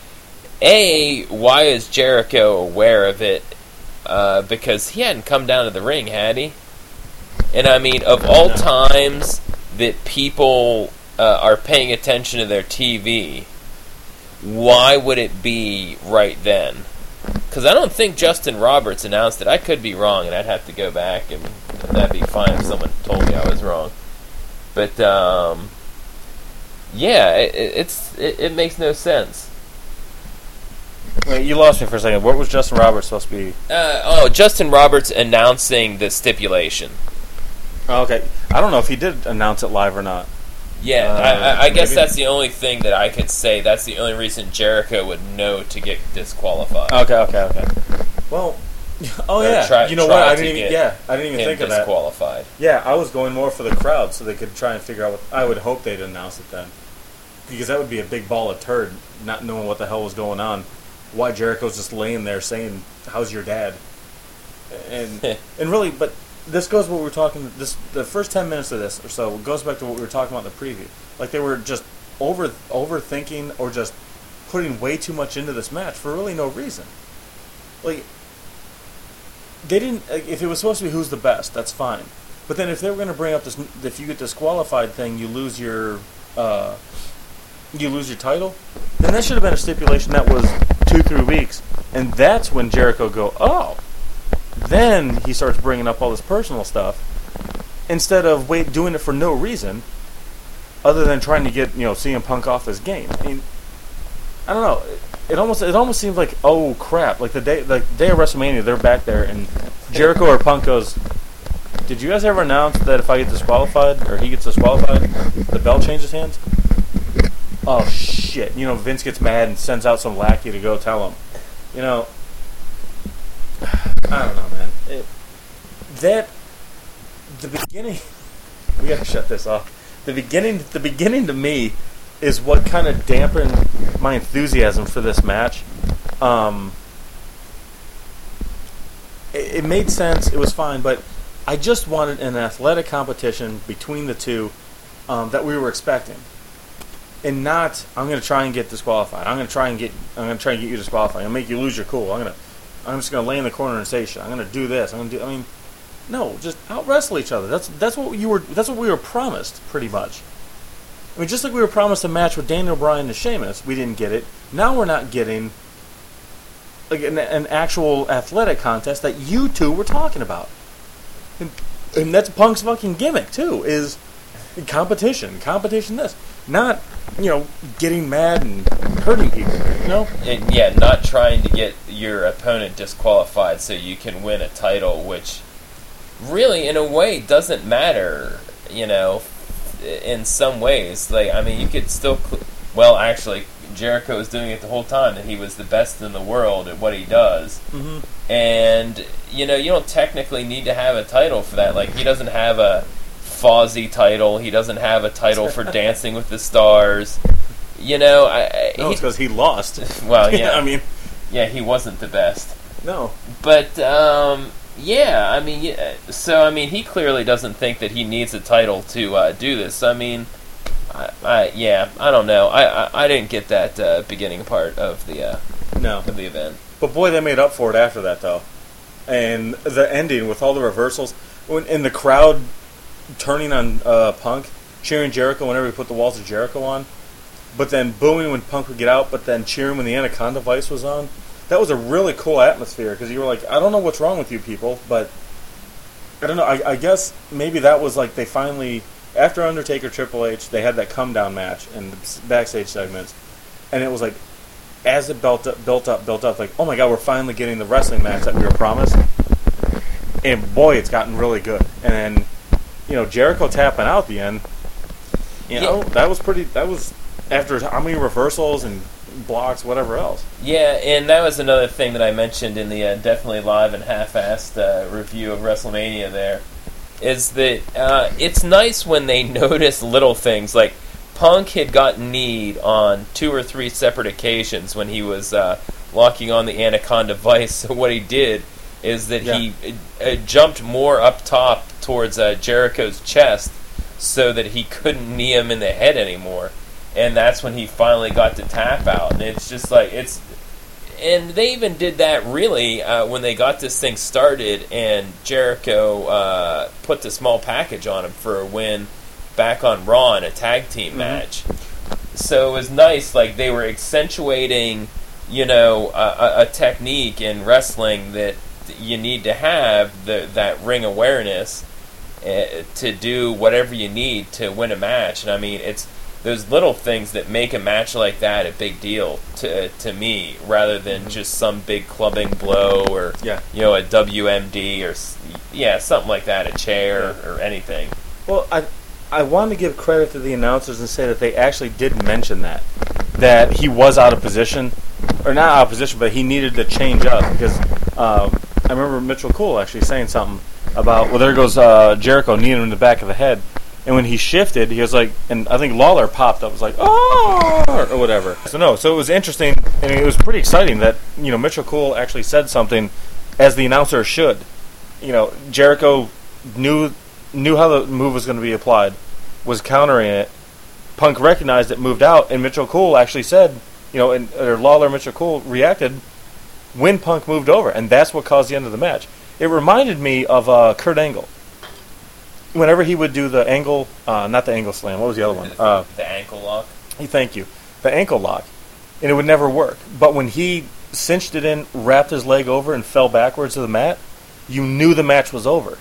why is Jericho aware of it? Because he hadn't come down to the ring, had he? And I mean, of all times that people are paying attention to their TV, why would it be right then? Because I don't think Justin Roberts announced it. I could be wrong, and I'd have to go back, and that'd be fine if someone told me I was wrong. But, it makes no sense. Wait, you lost me for a second. What was Justin Roberts supposed to be? Justin Roberts announcing the stipulation. Oh, okay. I don't know if he did announce it live or not. Yeah, I guess maybe? that's the only thing that I could say. That's the only reason Jericho would know to get disqualified. Okay. Well, you know what? I didn't even think of that. Disqualified. Yeah, I was going more for the crowd, so they could try and figure out what. I would hope they'd announce it then, because that would be a big ball of turd, not knowing what the hell was going on. Why Jericho's just laying there saying, "How's your dad?" And really, but. This goes what we were talking. The first 10 minutes of this or so goes back to what we were talking about in the preview. Like, they were just overthinking or just putting way too much into this match for really no reason. Like, they didn't. If it was supposed to be who's the best, that's fine. But then if they were going to bring up this, if you get disqualified thing, you lose your title. Then that should have been a stipulation that was 2-3 weeks, and that's when Jericho go, oh. Then he starts bringing up all this personal stuff instead of doing it for no reason other than trying to get CM Punk off his game. I mean, I don't know. It almost seems like, oh crap! Like the day of WrestleMania, they're back there and Jericho or Punk goes, "Did you guys ever announce that if I get disqualified or he gets disqualified, the belt changes hands?" Oh shit! Vince gets mad and sends out some lackey to go tell him. I don't know, man. The beginning, we gotta shut this off. The beginning to me is what kind of dampened my enthusiasm for this match. It made sense. It was fine, but I just wanted an athletic competition between the two that we were expecting, and not I'm going to try and get disqualified. I'm going to try and get you disqualified. I'll make you lose your cool. I'm just going to lay in the corner and say shit. I'm going to do this. No, just out wrestle each other. That's what we were promised, pretty much. I mean, just like we were promised a match with Daniel Bryan and Sheamus, we didn't get it. Now we're not getting an actual athletic contest that you two were talking about. And that's Punk's fucking gimmick too. Is competition this, not getting mad and hurting people. And not trying to get your opponent disqualified so you can win a title, which really, in a way, doesn't matter. In some ways, you could still. Well, actually, Jericho was doing it the whole time, that he was the best in the world at what he does. Mm-hmm. And you don't technically need to have a title for that. Like, he doesn't have a Fozzy title. He doesn't have a title for Dancing with the Stars. You know, No, it's because he lost. Well, yeah. I mean, yeah, he wasn't the best. no. But, yeah, I mean, yeah, so, I mean, he clearly doesn't think that he needs a title to do this. I mean, I don't know. I didn't get that beginning part of the No. of the event. But boy, they made up for it after that, though. And the ending with all the reversals, and the crowd turning on Punk, cheering Jericho whenever he put the Walls of Jericho on, but then booing when Punk would get out, but then cheering when the Anaconda Vice was on. That was a really cool atmosphere, because you were like, I don't know what's wrong with you people, but I don't know. I guess maybe that was like they finally, after Undertaker Triple H, they had that come down match in the backstage segments, and it was like, as it built up, like, oh my god, we're finally getting the wrestling match that we were promised. And boy, it's gotten really good. And then, you know, Jericho tapping out at the end, you know, that was after how many reversals and blocks, whatever else. Yeah, and that was another thing that I mentioned in the Definitely Live and Half-Assed review of WrestleMania there, is that it's nice when they notice little things, like Punk had gotten kneed on 2 or 3 separate occasions when he was locking on the Anaconda Vice. So what he did is that he jumped more up top towards Jericho's chest so that he couldn't knee him in the head anymore. And that's when he finally got to tap out. And it's just like, and they even did that really when they got this thing started and Jericho put the small package on him for a win back on Raw in a tag team match. So it was nice, like they were accentuating, you know, a technique in wrestling that you need to have, that ring awareness to do whatever you need to win a match. And I mean, it's those little things that make a match like that a big deal to me, rather than just some big clubbing blow or you know, a WMD or something like that, a chair or anything. Well, I want to give credit to the announcers and say that they actually did mention that he was out of position, or not out of position, but he needed to change up, because I remember Mitchell Cool actually saying something about, well, there goes Jericho kneeing him in the back of the head, and when he shifted, he was like, and I think Lawler popped up, was like, oh, or whatever. So it was interesting, and it was pretty exciting that, you know, Mitchell Cool actually said something as the announcer should. You know, Jericho knew how the move was going to be applied, was countering it. Punk recognized it, moved out, and Mitchell Cool actually said, you know, or Lawler Mitchell Cool reacted when Punk moved over, and that's what caused the end of the match. It reminded me of Kurt Angle. Whenever he would do the angle, not the angle slam, what was the other one? The ankle lock. Thank you. The ankle lock. And it would never work. But when he cinched it in, wrapped his leg over, and fell backwards to the mat, you knew the match was over.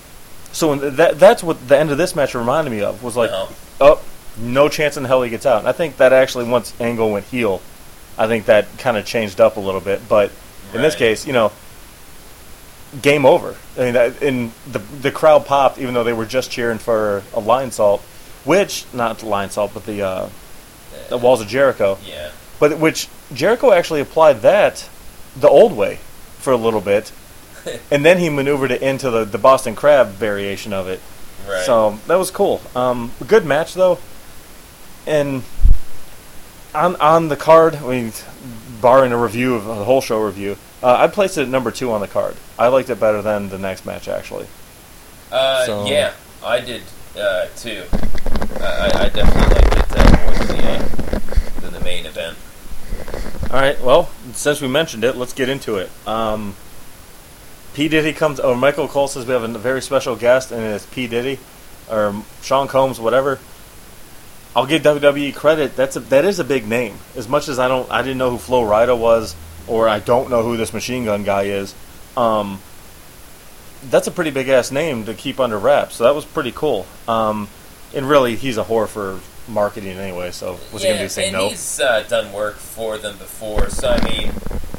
So that's what the end of this match reminded me of, was like, oh, no chance in hell he gets out. And I think that actually, once Angle went heel, I think that kind of changed up a little bit. But in this case, you know, game over. I mean, the crowd popped, even though they were just cheering for a Lion Salt, which, not the Lion Salt, but the Walls of Jericho. Yeah. But which Jericho actually applied that the old way for a little bit. And then he maneuvered it into the Boston Crab variation of it. Right. So that was cool. Good match, though. And on the card, I mean, barring a review of the whole show review, I'd place it at number 2 on the card. I liked it better than the next match, actually. Yeah, I did too. I definitely liked it more than the main event. All right, well, since we mentioned it, let's get into it. P. Diddy comes, or Michael Cole says we have a very special guest, and it's P. Diddy, or Sean Combs, whatever. I'll give WWE credit. That is a big name. As much as I didn't know who Flo Rida was, or I don't know who this Machine Gun guy is. That's a pretty big ass name to keep under wraps. So that was pretty cool. And really, he's a whore for marketing anyway. So what's he gonna do? Say no? Yeah, he's done work for them before. So I mean,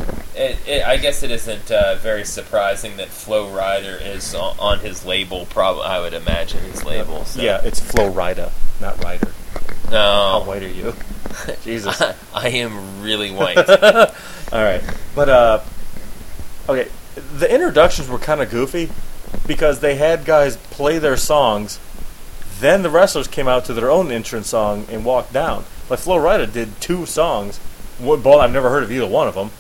I guess it isn't very surprising that Flo Rida is on his label. Probably, I would imagine his label. So. Yeah, it's Flo Rida, not Ryder. No. How white are you? Jesus. I am really white. All right. But, okay, the introductions were kind of goofy because they had guys play their songs Then the wrestlers came out to their own entrance song and walked down. Like Flo Rida did 2 songs. Well, I've never heard of either one of them.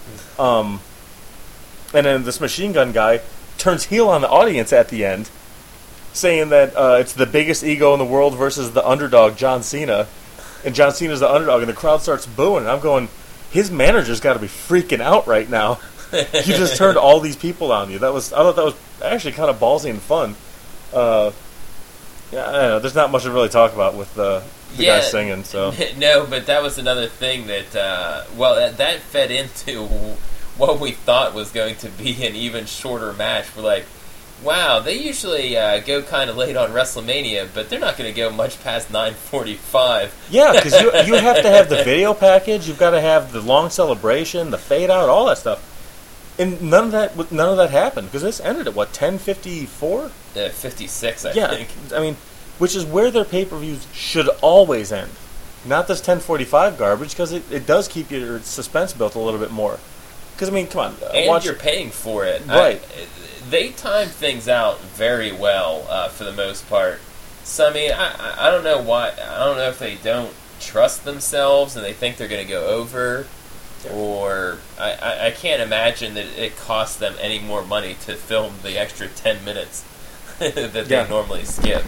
And then this Machine Gun guy turns heel on the audience at the end, saying that it's the biggest ego in the world versus the underdog, John Cena. And John Cena's the underdog, and the crowd starts booing. And I'm going, his manager's got to be freaking out right now. You just turned all these people on you. I thought that was actually kind of ballsy and fun. Yeah, I don't know. There's not much to really talk about with the guys singing. So no, but that was another thing that that fed into what we thought was going to be an even shorter match. We're like, wow, they usually go kind of late on WrestleMania, but they're not going to go much past 9:45. Yeah, because you have to have the video package. You've got to have the long celebration, the fade out, all that stuff. And none of that happened because this ended at what 10:54, 56, I think. I mean, which is where their pay-per-views should always end, not this 10:45 garbage, because it does keep your suspense built a little bit more. Because I mean, come on, and you're paying for it, right? They time things out very well for the most part. So I mean, I don't know why. I don't know if they don't trust themselves and they think they're going to go over. Or I can't imagine that it costs them any more money to film the extra 10 minutes that they normally skip.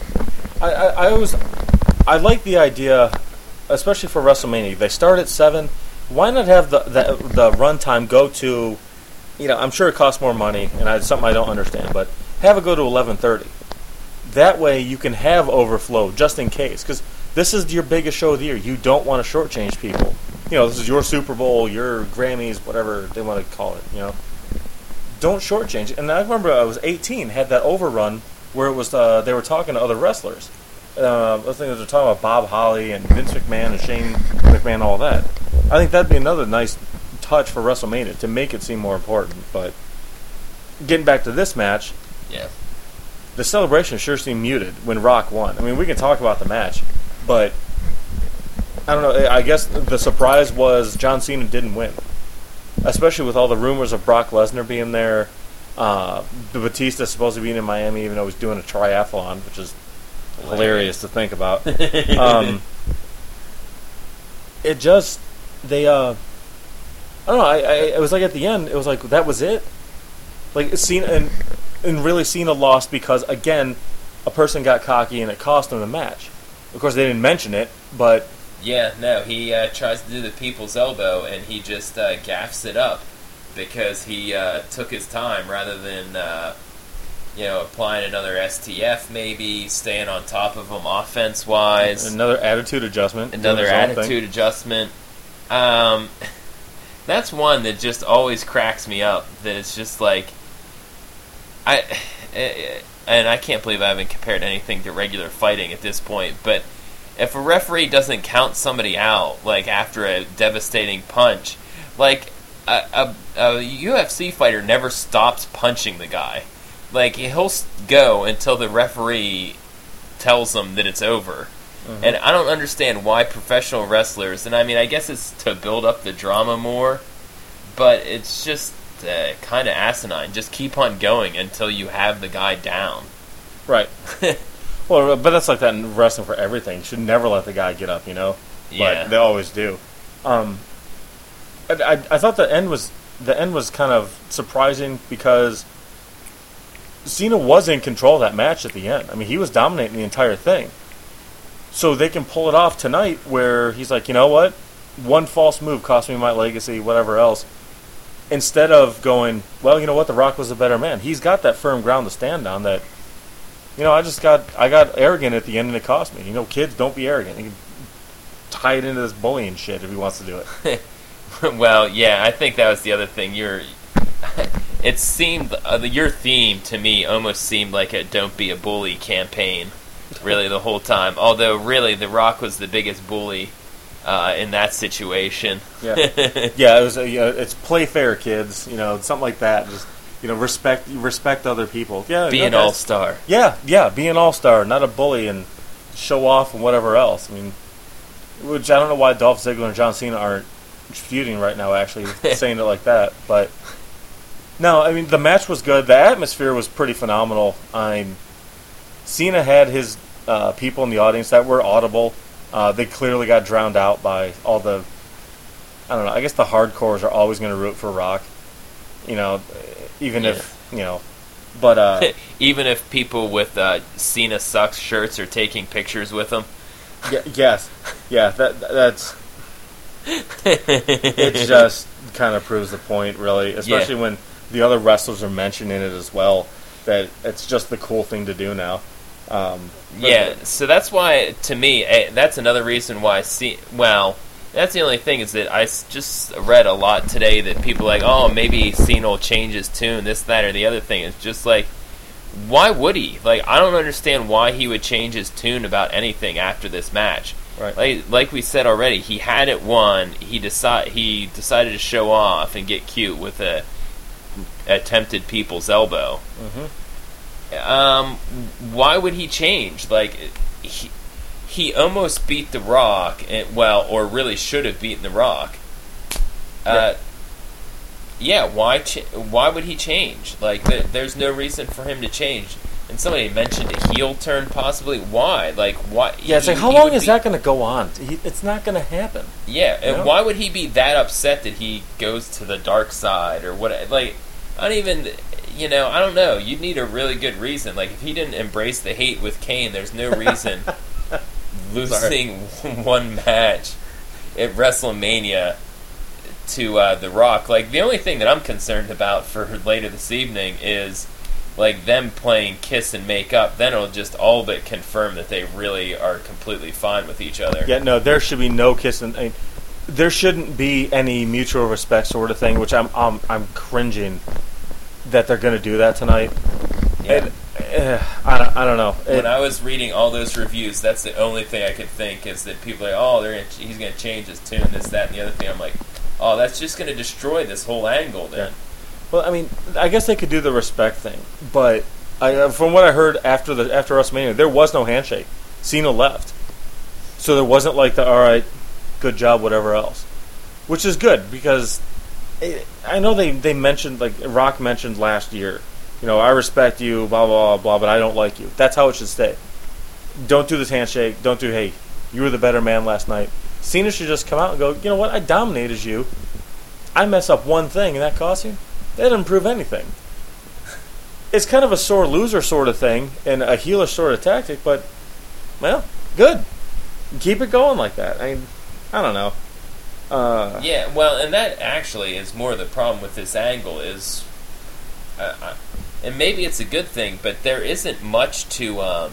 I like the idea, especially for WrestleMania. They start at 7. Why not have the runtime go to, I'm sure it costs more money, and it's something I don't understand, but have it go to 11:30. That way you can have overflow just in case, because this is your biggest show of the year. You don't want to shortchange people. This is your Super Bowl, your Grammys, whatever they want to call it, Don't shortchange. And I remember I was 18, had that overrun where it was they were talking to other wrestlers. I think they were talking about Bob Holly and Vince McMahon and Shane McMahon, all that. I think that'd be another nice touch for WrestleMania to make it seem more important. But getting back to this match, the celebration sure seemed muted when Rock won. I mean, we can talk about the match, but I don't know. I guess the surprise was John Cena didn't win, especially with all the rumors of Brock Lesnar being there. The Batista supposed to be in Miami, even though he's doing a triathlon, which is hilarious to think about. I don't know. It was like at the end, it was like that was it. Like Cena and really Cena lost because again, a person got cocky and it cost him the match. Of course, they didn't mention it, but. Yeah, no, he tries to do the people's elbow, and he just gaffs it up because he took his time rather than, applying another STF maybe, staying on top of him offense-wise. Another attitude adjustment. That's one that just always cracks me up, that it's just like, and I can't believe I haven't compared anything to regular fighting at this point, but if a referee doesn't count somebody out, like after a devastating punch, like a UFC fighter never stops punching the guy. Like he'll go until the referee tells him that it's over. Mm-hmm. And I don't understand why professional wrestlers, and I mean I guess it's to build up the drama more, but it's just kind of asinine. Just keep on going until you have the guy down. Right. Well, but that's like that in wrestling for everything. You should never let the guy get up, Yeah. But they always do. I thought the end was kind of surprising because Cena was in control of that match at the end. I mean, he was dominating the entire thing. So they can pull it off tonight where he's like, you know what? One false move cost me my legacy, whatever else. Instead of going, well, you know what? The Rock was a better man. He's got that firm ground to stand on that. I got arrogant at the end and it cost me. Kids, don't be arrogant. You can tie it into this bullying shit if he wants to do it. Well, yeah, I think that was the other thing. It seemed your theme to me almost seemed like a "Don't Be a Bully" campaign, really the whole time. Although, really, The Rock was the biggest bully in that situation. Yeah, it was. It's play fair, kids. Something like that. Just. Respect other people. Yeah, be an all-star. Yeah, be an all-star, not a bully and show off and whatever else. I mean, which I don't know why Dolph Ziggler and John Cena aren't feuding right now, actually, saying it like that. But, no, I mean, the match was good. The atmosphere was pretty phenomenal. Cena had his people in the audience that were audible. They clearly got drowned out by all the, I don't know, I guess the hardcores are always going to root for Rock. Even if, but... even if people with Cena Sucks shirts are taking pictures with him. Yes. Yeah, that's... it just kind of proves the point, really, especially when the other wrestlers are mentioning it as well, that it's just the cool thing to do now. So that's why, to me, that's another reason why that's the only thing, is that I just read a lot today that people are like, oh, maybe Cena will change his tune, this, that, or the other thing. It's just like, why would he? Like, I don't understand why he would change his tune about anything after this match. Right. Like we said already, he had it won. He decided to show off and get cute with a attempted people's elbow. Mm-hmm. Why would he change? Like, he almost beat The Rock, or really should have beaten The Rock. Why would he change? Like, there's no reason for him to change. And somebody mentioned a heel turn, possibly. Why? Like, why? Yeah, it's like, how long is that going to go on? It's not going to happen. Yeah, and why would he be that upset that he goes to the dark side or what? Like, I don't know. You'd need a really good reason. Like, if he didn't embrace the hate with Kane, there's no reason losing one match at WrestleMania to The Rock. Like, the only thing that I'm concerned about for later this evening is, like, them playing kiss and make up. Then it'll just all but confirm that they really are completely fine with each other. Yeah, no, there should be no kiss and... there shouldn't be any mutual respect sort of thing, which I'm cringing that they're going to do that tonight. Yeah. I don't know. When I was reading all those reviews, that's the only thing I could think, is that people are like, oh, he's going to change his tune, this, that, and the other thing. I'm like, oh, that's just going to destroy this whole angle then. Yeah. Well, I mean, I guess they could do the respect thing, but from what I heard after WrestleMania, there was no handshake. Cena left. So there wasn't like the, all right, good job, whatever else. Which is good, because I know they mentioned, like Rock mentioned last year, I respect you, blah, blah, blah, blah, but I don't like you. That's how it should stay. Don't do this handshake. Don't do, hey, you were the better man last night. Cena should just come out and go, you know what, I dominated you. I mess up one thing, and that cost you? That didn't prove anything. It's kind of a sore loser sort of thing, and a heelish sort of tactic, but, well, good. Keep it going like that. I don't know. Yeah, well, and that actually is more the problem with this angle is, and maybe it's a good thing, but there isn't much to,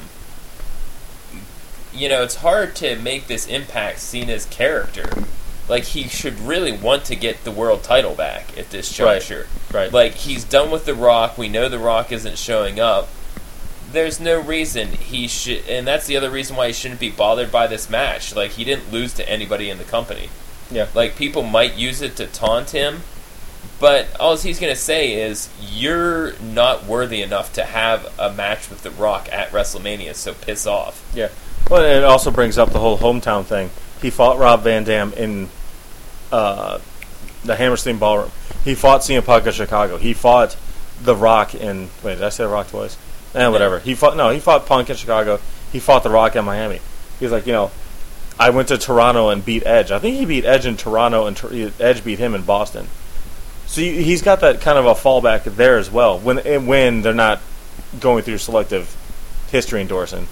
it's hard to make this impact Cena's character. Like, he should really want to get the world title back at this juncture. Right. Like, he's done with The Rock. We know The Rock isn't showing up. There's no reason he should... And that's the other reason why he shouldn't be bothered by this match. Like, he didn't lose to anybody in the company. Yeah. Like, people might use it to taunt him, but all he's going to say is, you're not worthy enough to have a match with The Rock at WrestleMania, so piss off. Yeah. Well, and it also brings up the whole hometown thing. He fought Rob Van Dam in the Hammerstein Ballroom. He fought CM Punk in Chicago. He fought The Rock in... Wait, did I say The Rock twice? Whatever. He fought Punk in Chicago. He fought The Rock in Miami. He's like, I went to Toronto and beat Edge. I think he beat Edge in Toronto, and Edge beat him in Boston. So he's got that kind of a fallback there as well, when they're not going through selective history enforcement,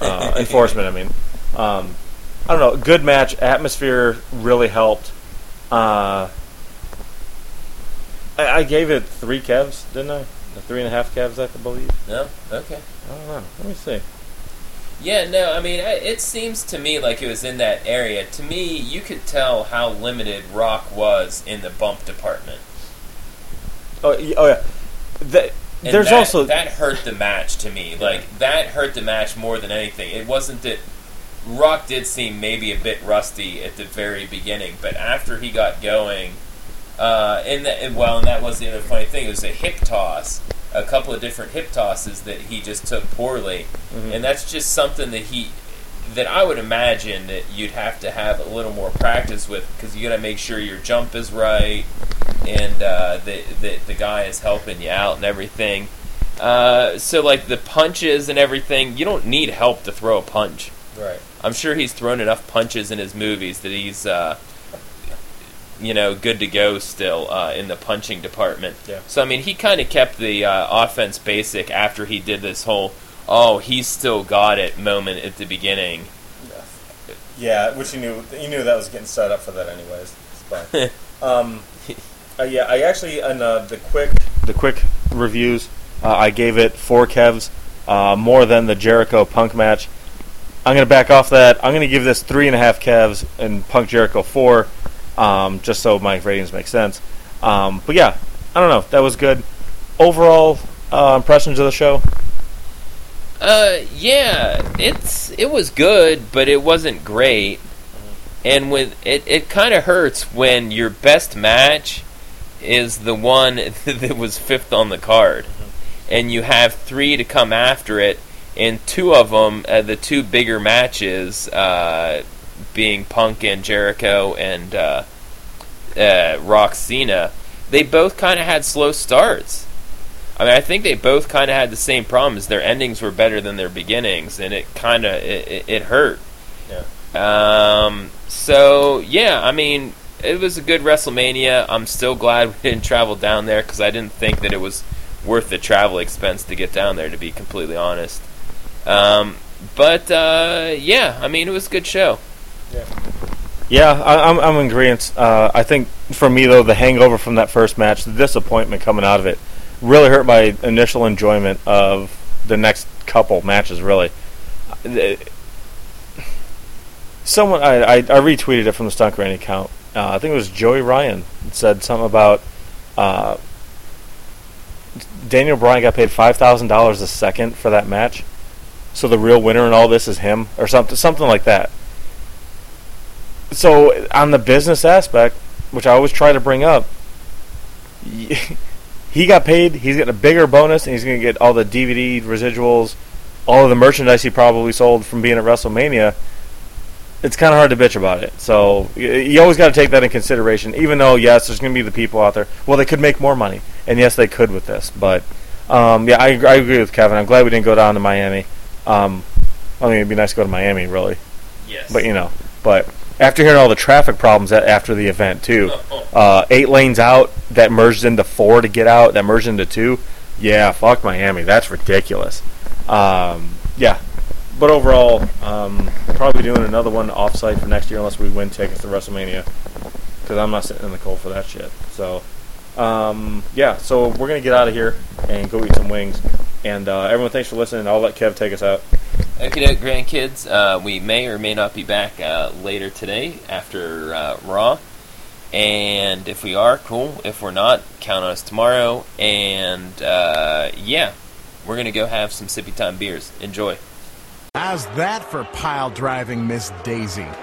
I don't know. Good match. Atmosphere really helped. I gave it 3 Kevs, didn't I? 3.5 Kevs, I believe. No? Okay. I don't know. Let me see. Yeah, no, I mean, it seems to me like it was in that area. To me, you could tell how limited Rock was in the bump department. Oh yeah. That hurt the match to me. Like, that hurt the match more than anything. It wasn't that... Rock did seem maybe a bit rusty at the very beginning, but after he got going, and that was the other funny thing. It was a hip toss, a couple of different hip tosses that he just took poorly, and that's just something that I would imagine that you'd have to have a little more practice with, because you got to make sure your jump is right, and that the guy is helping you out and everything. So, like, the punches and everything, you don't need help to throw a punch. Right. I'm sure he's thrown enough punches in his movies that he's, good to go still in the punching department. Yeah. So, I mean, he kind of kept the offense basic after he did this whole, he's still got it moment at the beginning. Yeah, which you knew that was getting set up for that anyways. But, I actually, in the quick reviews, I gave it 4 Kevs, more than the Jericho Punk match. I'm going to back off that. I'm going to give this 3.5 Kevs and Punk Jericho 4, just so my ratings make sense. But yeah, I don't know. That was good. Overall impressions of the show? It was good, but it wasn't great. And it kind of hurts when your best match is the one that was 5th on the card, and you have 3 to come after it, and 2 of them, the 2 bigger matches, being Punk and Jericho and Rock Cena, they both kind of had slow starts. I mean, I think they both kind of had the same problems. Their endings were better than their beginnings, and it kind of it hurt. Yeah. So yeah, I mean, it was a good WrestleMania. I'm still glad we didn't travel down there because I didn't think that it was worth the travel expense to get down there, to be completely honest. But yeah, I mean, it was a good show. Yeah, I'm in agreement. I think for me though, the hangover from that first match, the disappointment coming out of it, really hurt my initial enjoyment of the next couple matches. Really, someone I retweeted it from the Stunt Granny account. I think it was Joey Ryan said something about Daniel Bryan got paid $5,000 a second for that match, so the real winner in all this is him, or something like that. So on the business aspect, which I always try to bring up, he got paid, he's getting a bigger bonus, and he's going to get all the DVD residuals, all of the merchandise he probably sold from being at WrestleMania. It's kind of hard to bitch about it. So you always got to take that in consideration, even though, yes, there's going to be the people out there. Well, they could make more money, and yes, they could with this. But, yeah, I agree with Kevin. I'm glad we didn't go down to Miami. I mean, it'd be nice to go to Miami, really. Yes. But after hearing all the traffic problems after the event, too, 8 lanes out, that merged into 4 to get out, that merged into 2, yeah, fuck Miami. That's ridiculous. Yeah. But overall, probably doing another one off-site for next year unless we win tickets to WrestleMania, because I'm not sitting in the cold for that shit. So, yeah, so we're going to get out of here and go eat some wings. And everyone, thanks for listening. I'll let Kev take us out. Okay, grandkids, we may or may not be back later today after Raw. And if we are, cool. If we're not, count on us tomorrow. And, yeah, we're going to go have some sippy time beers. Enjoy. How's that for pile driving, Miss Daisy?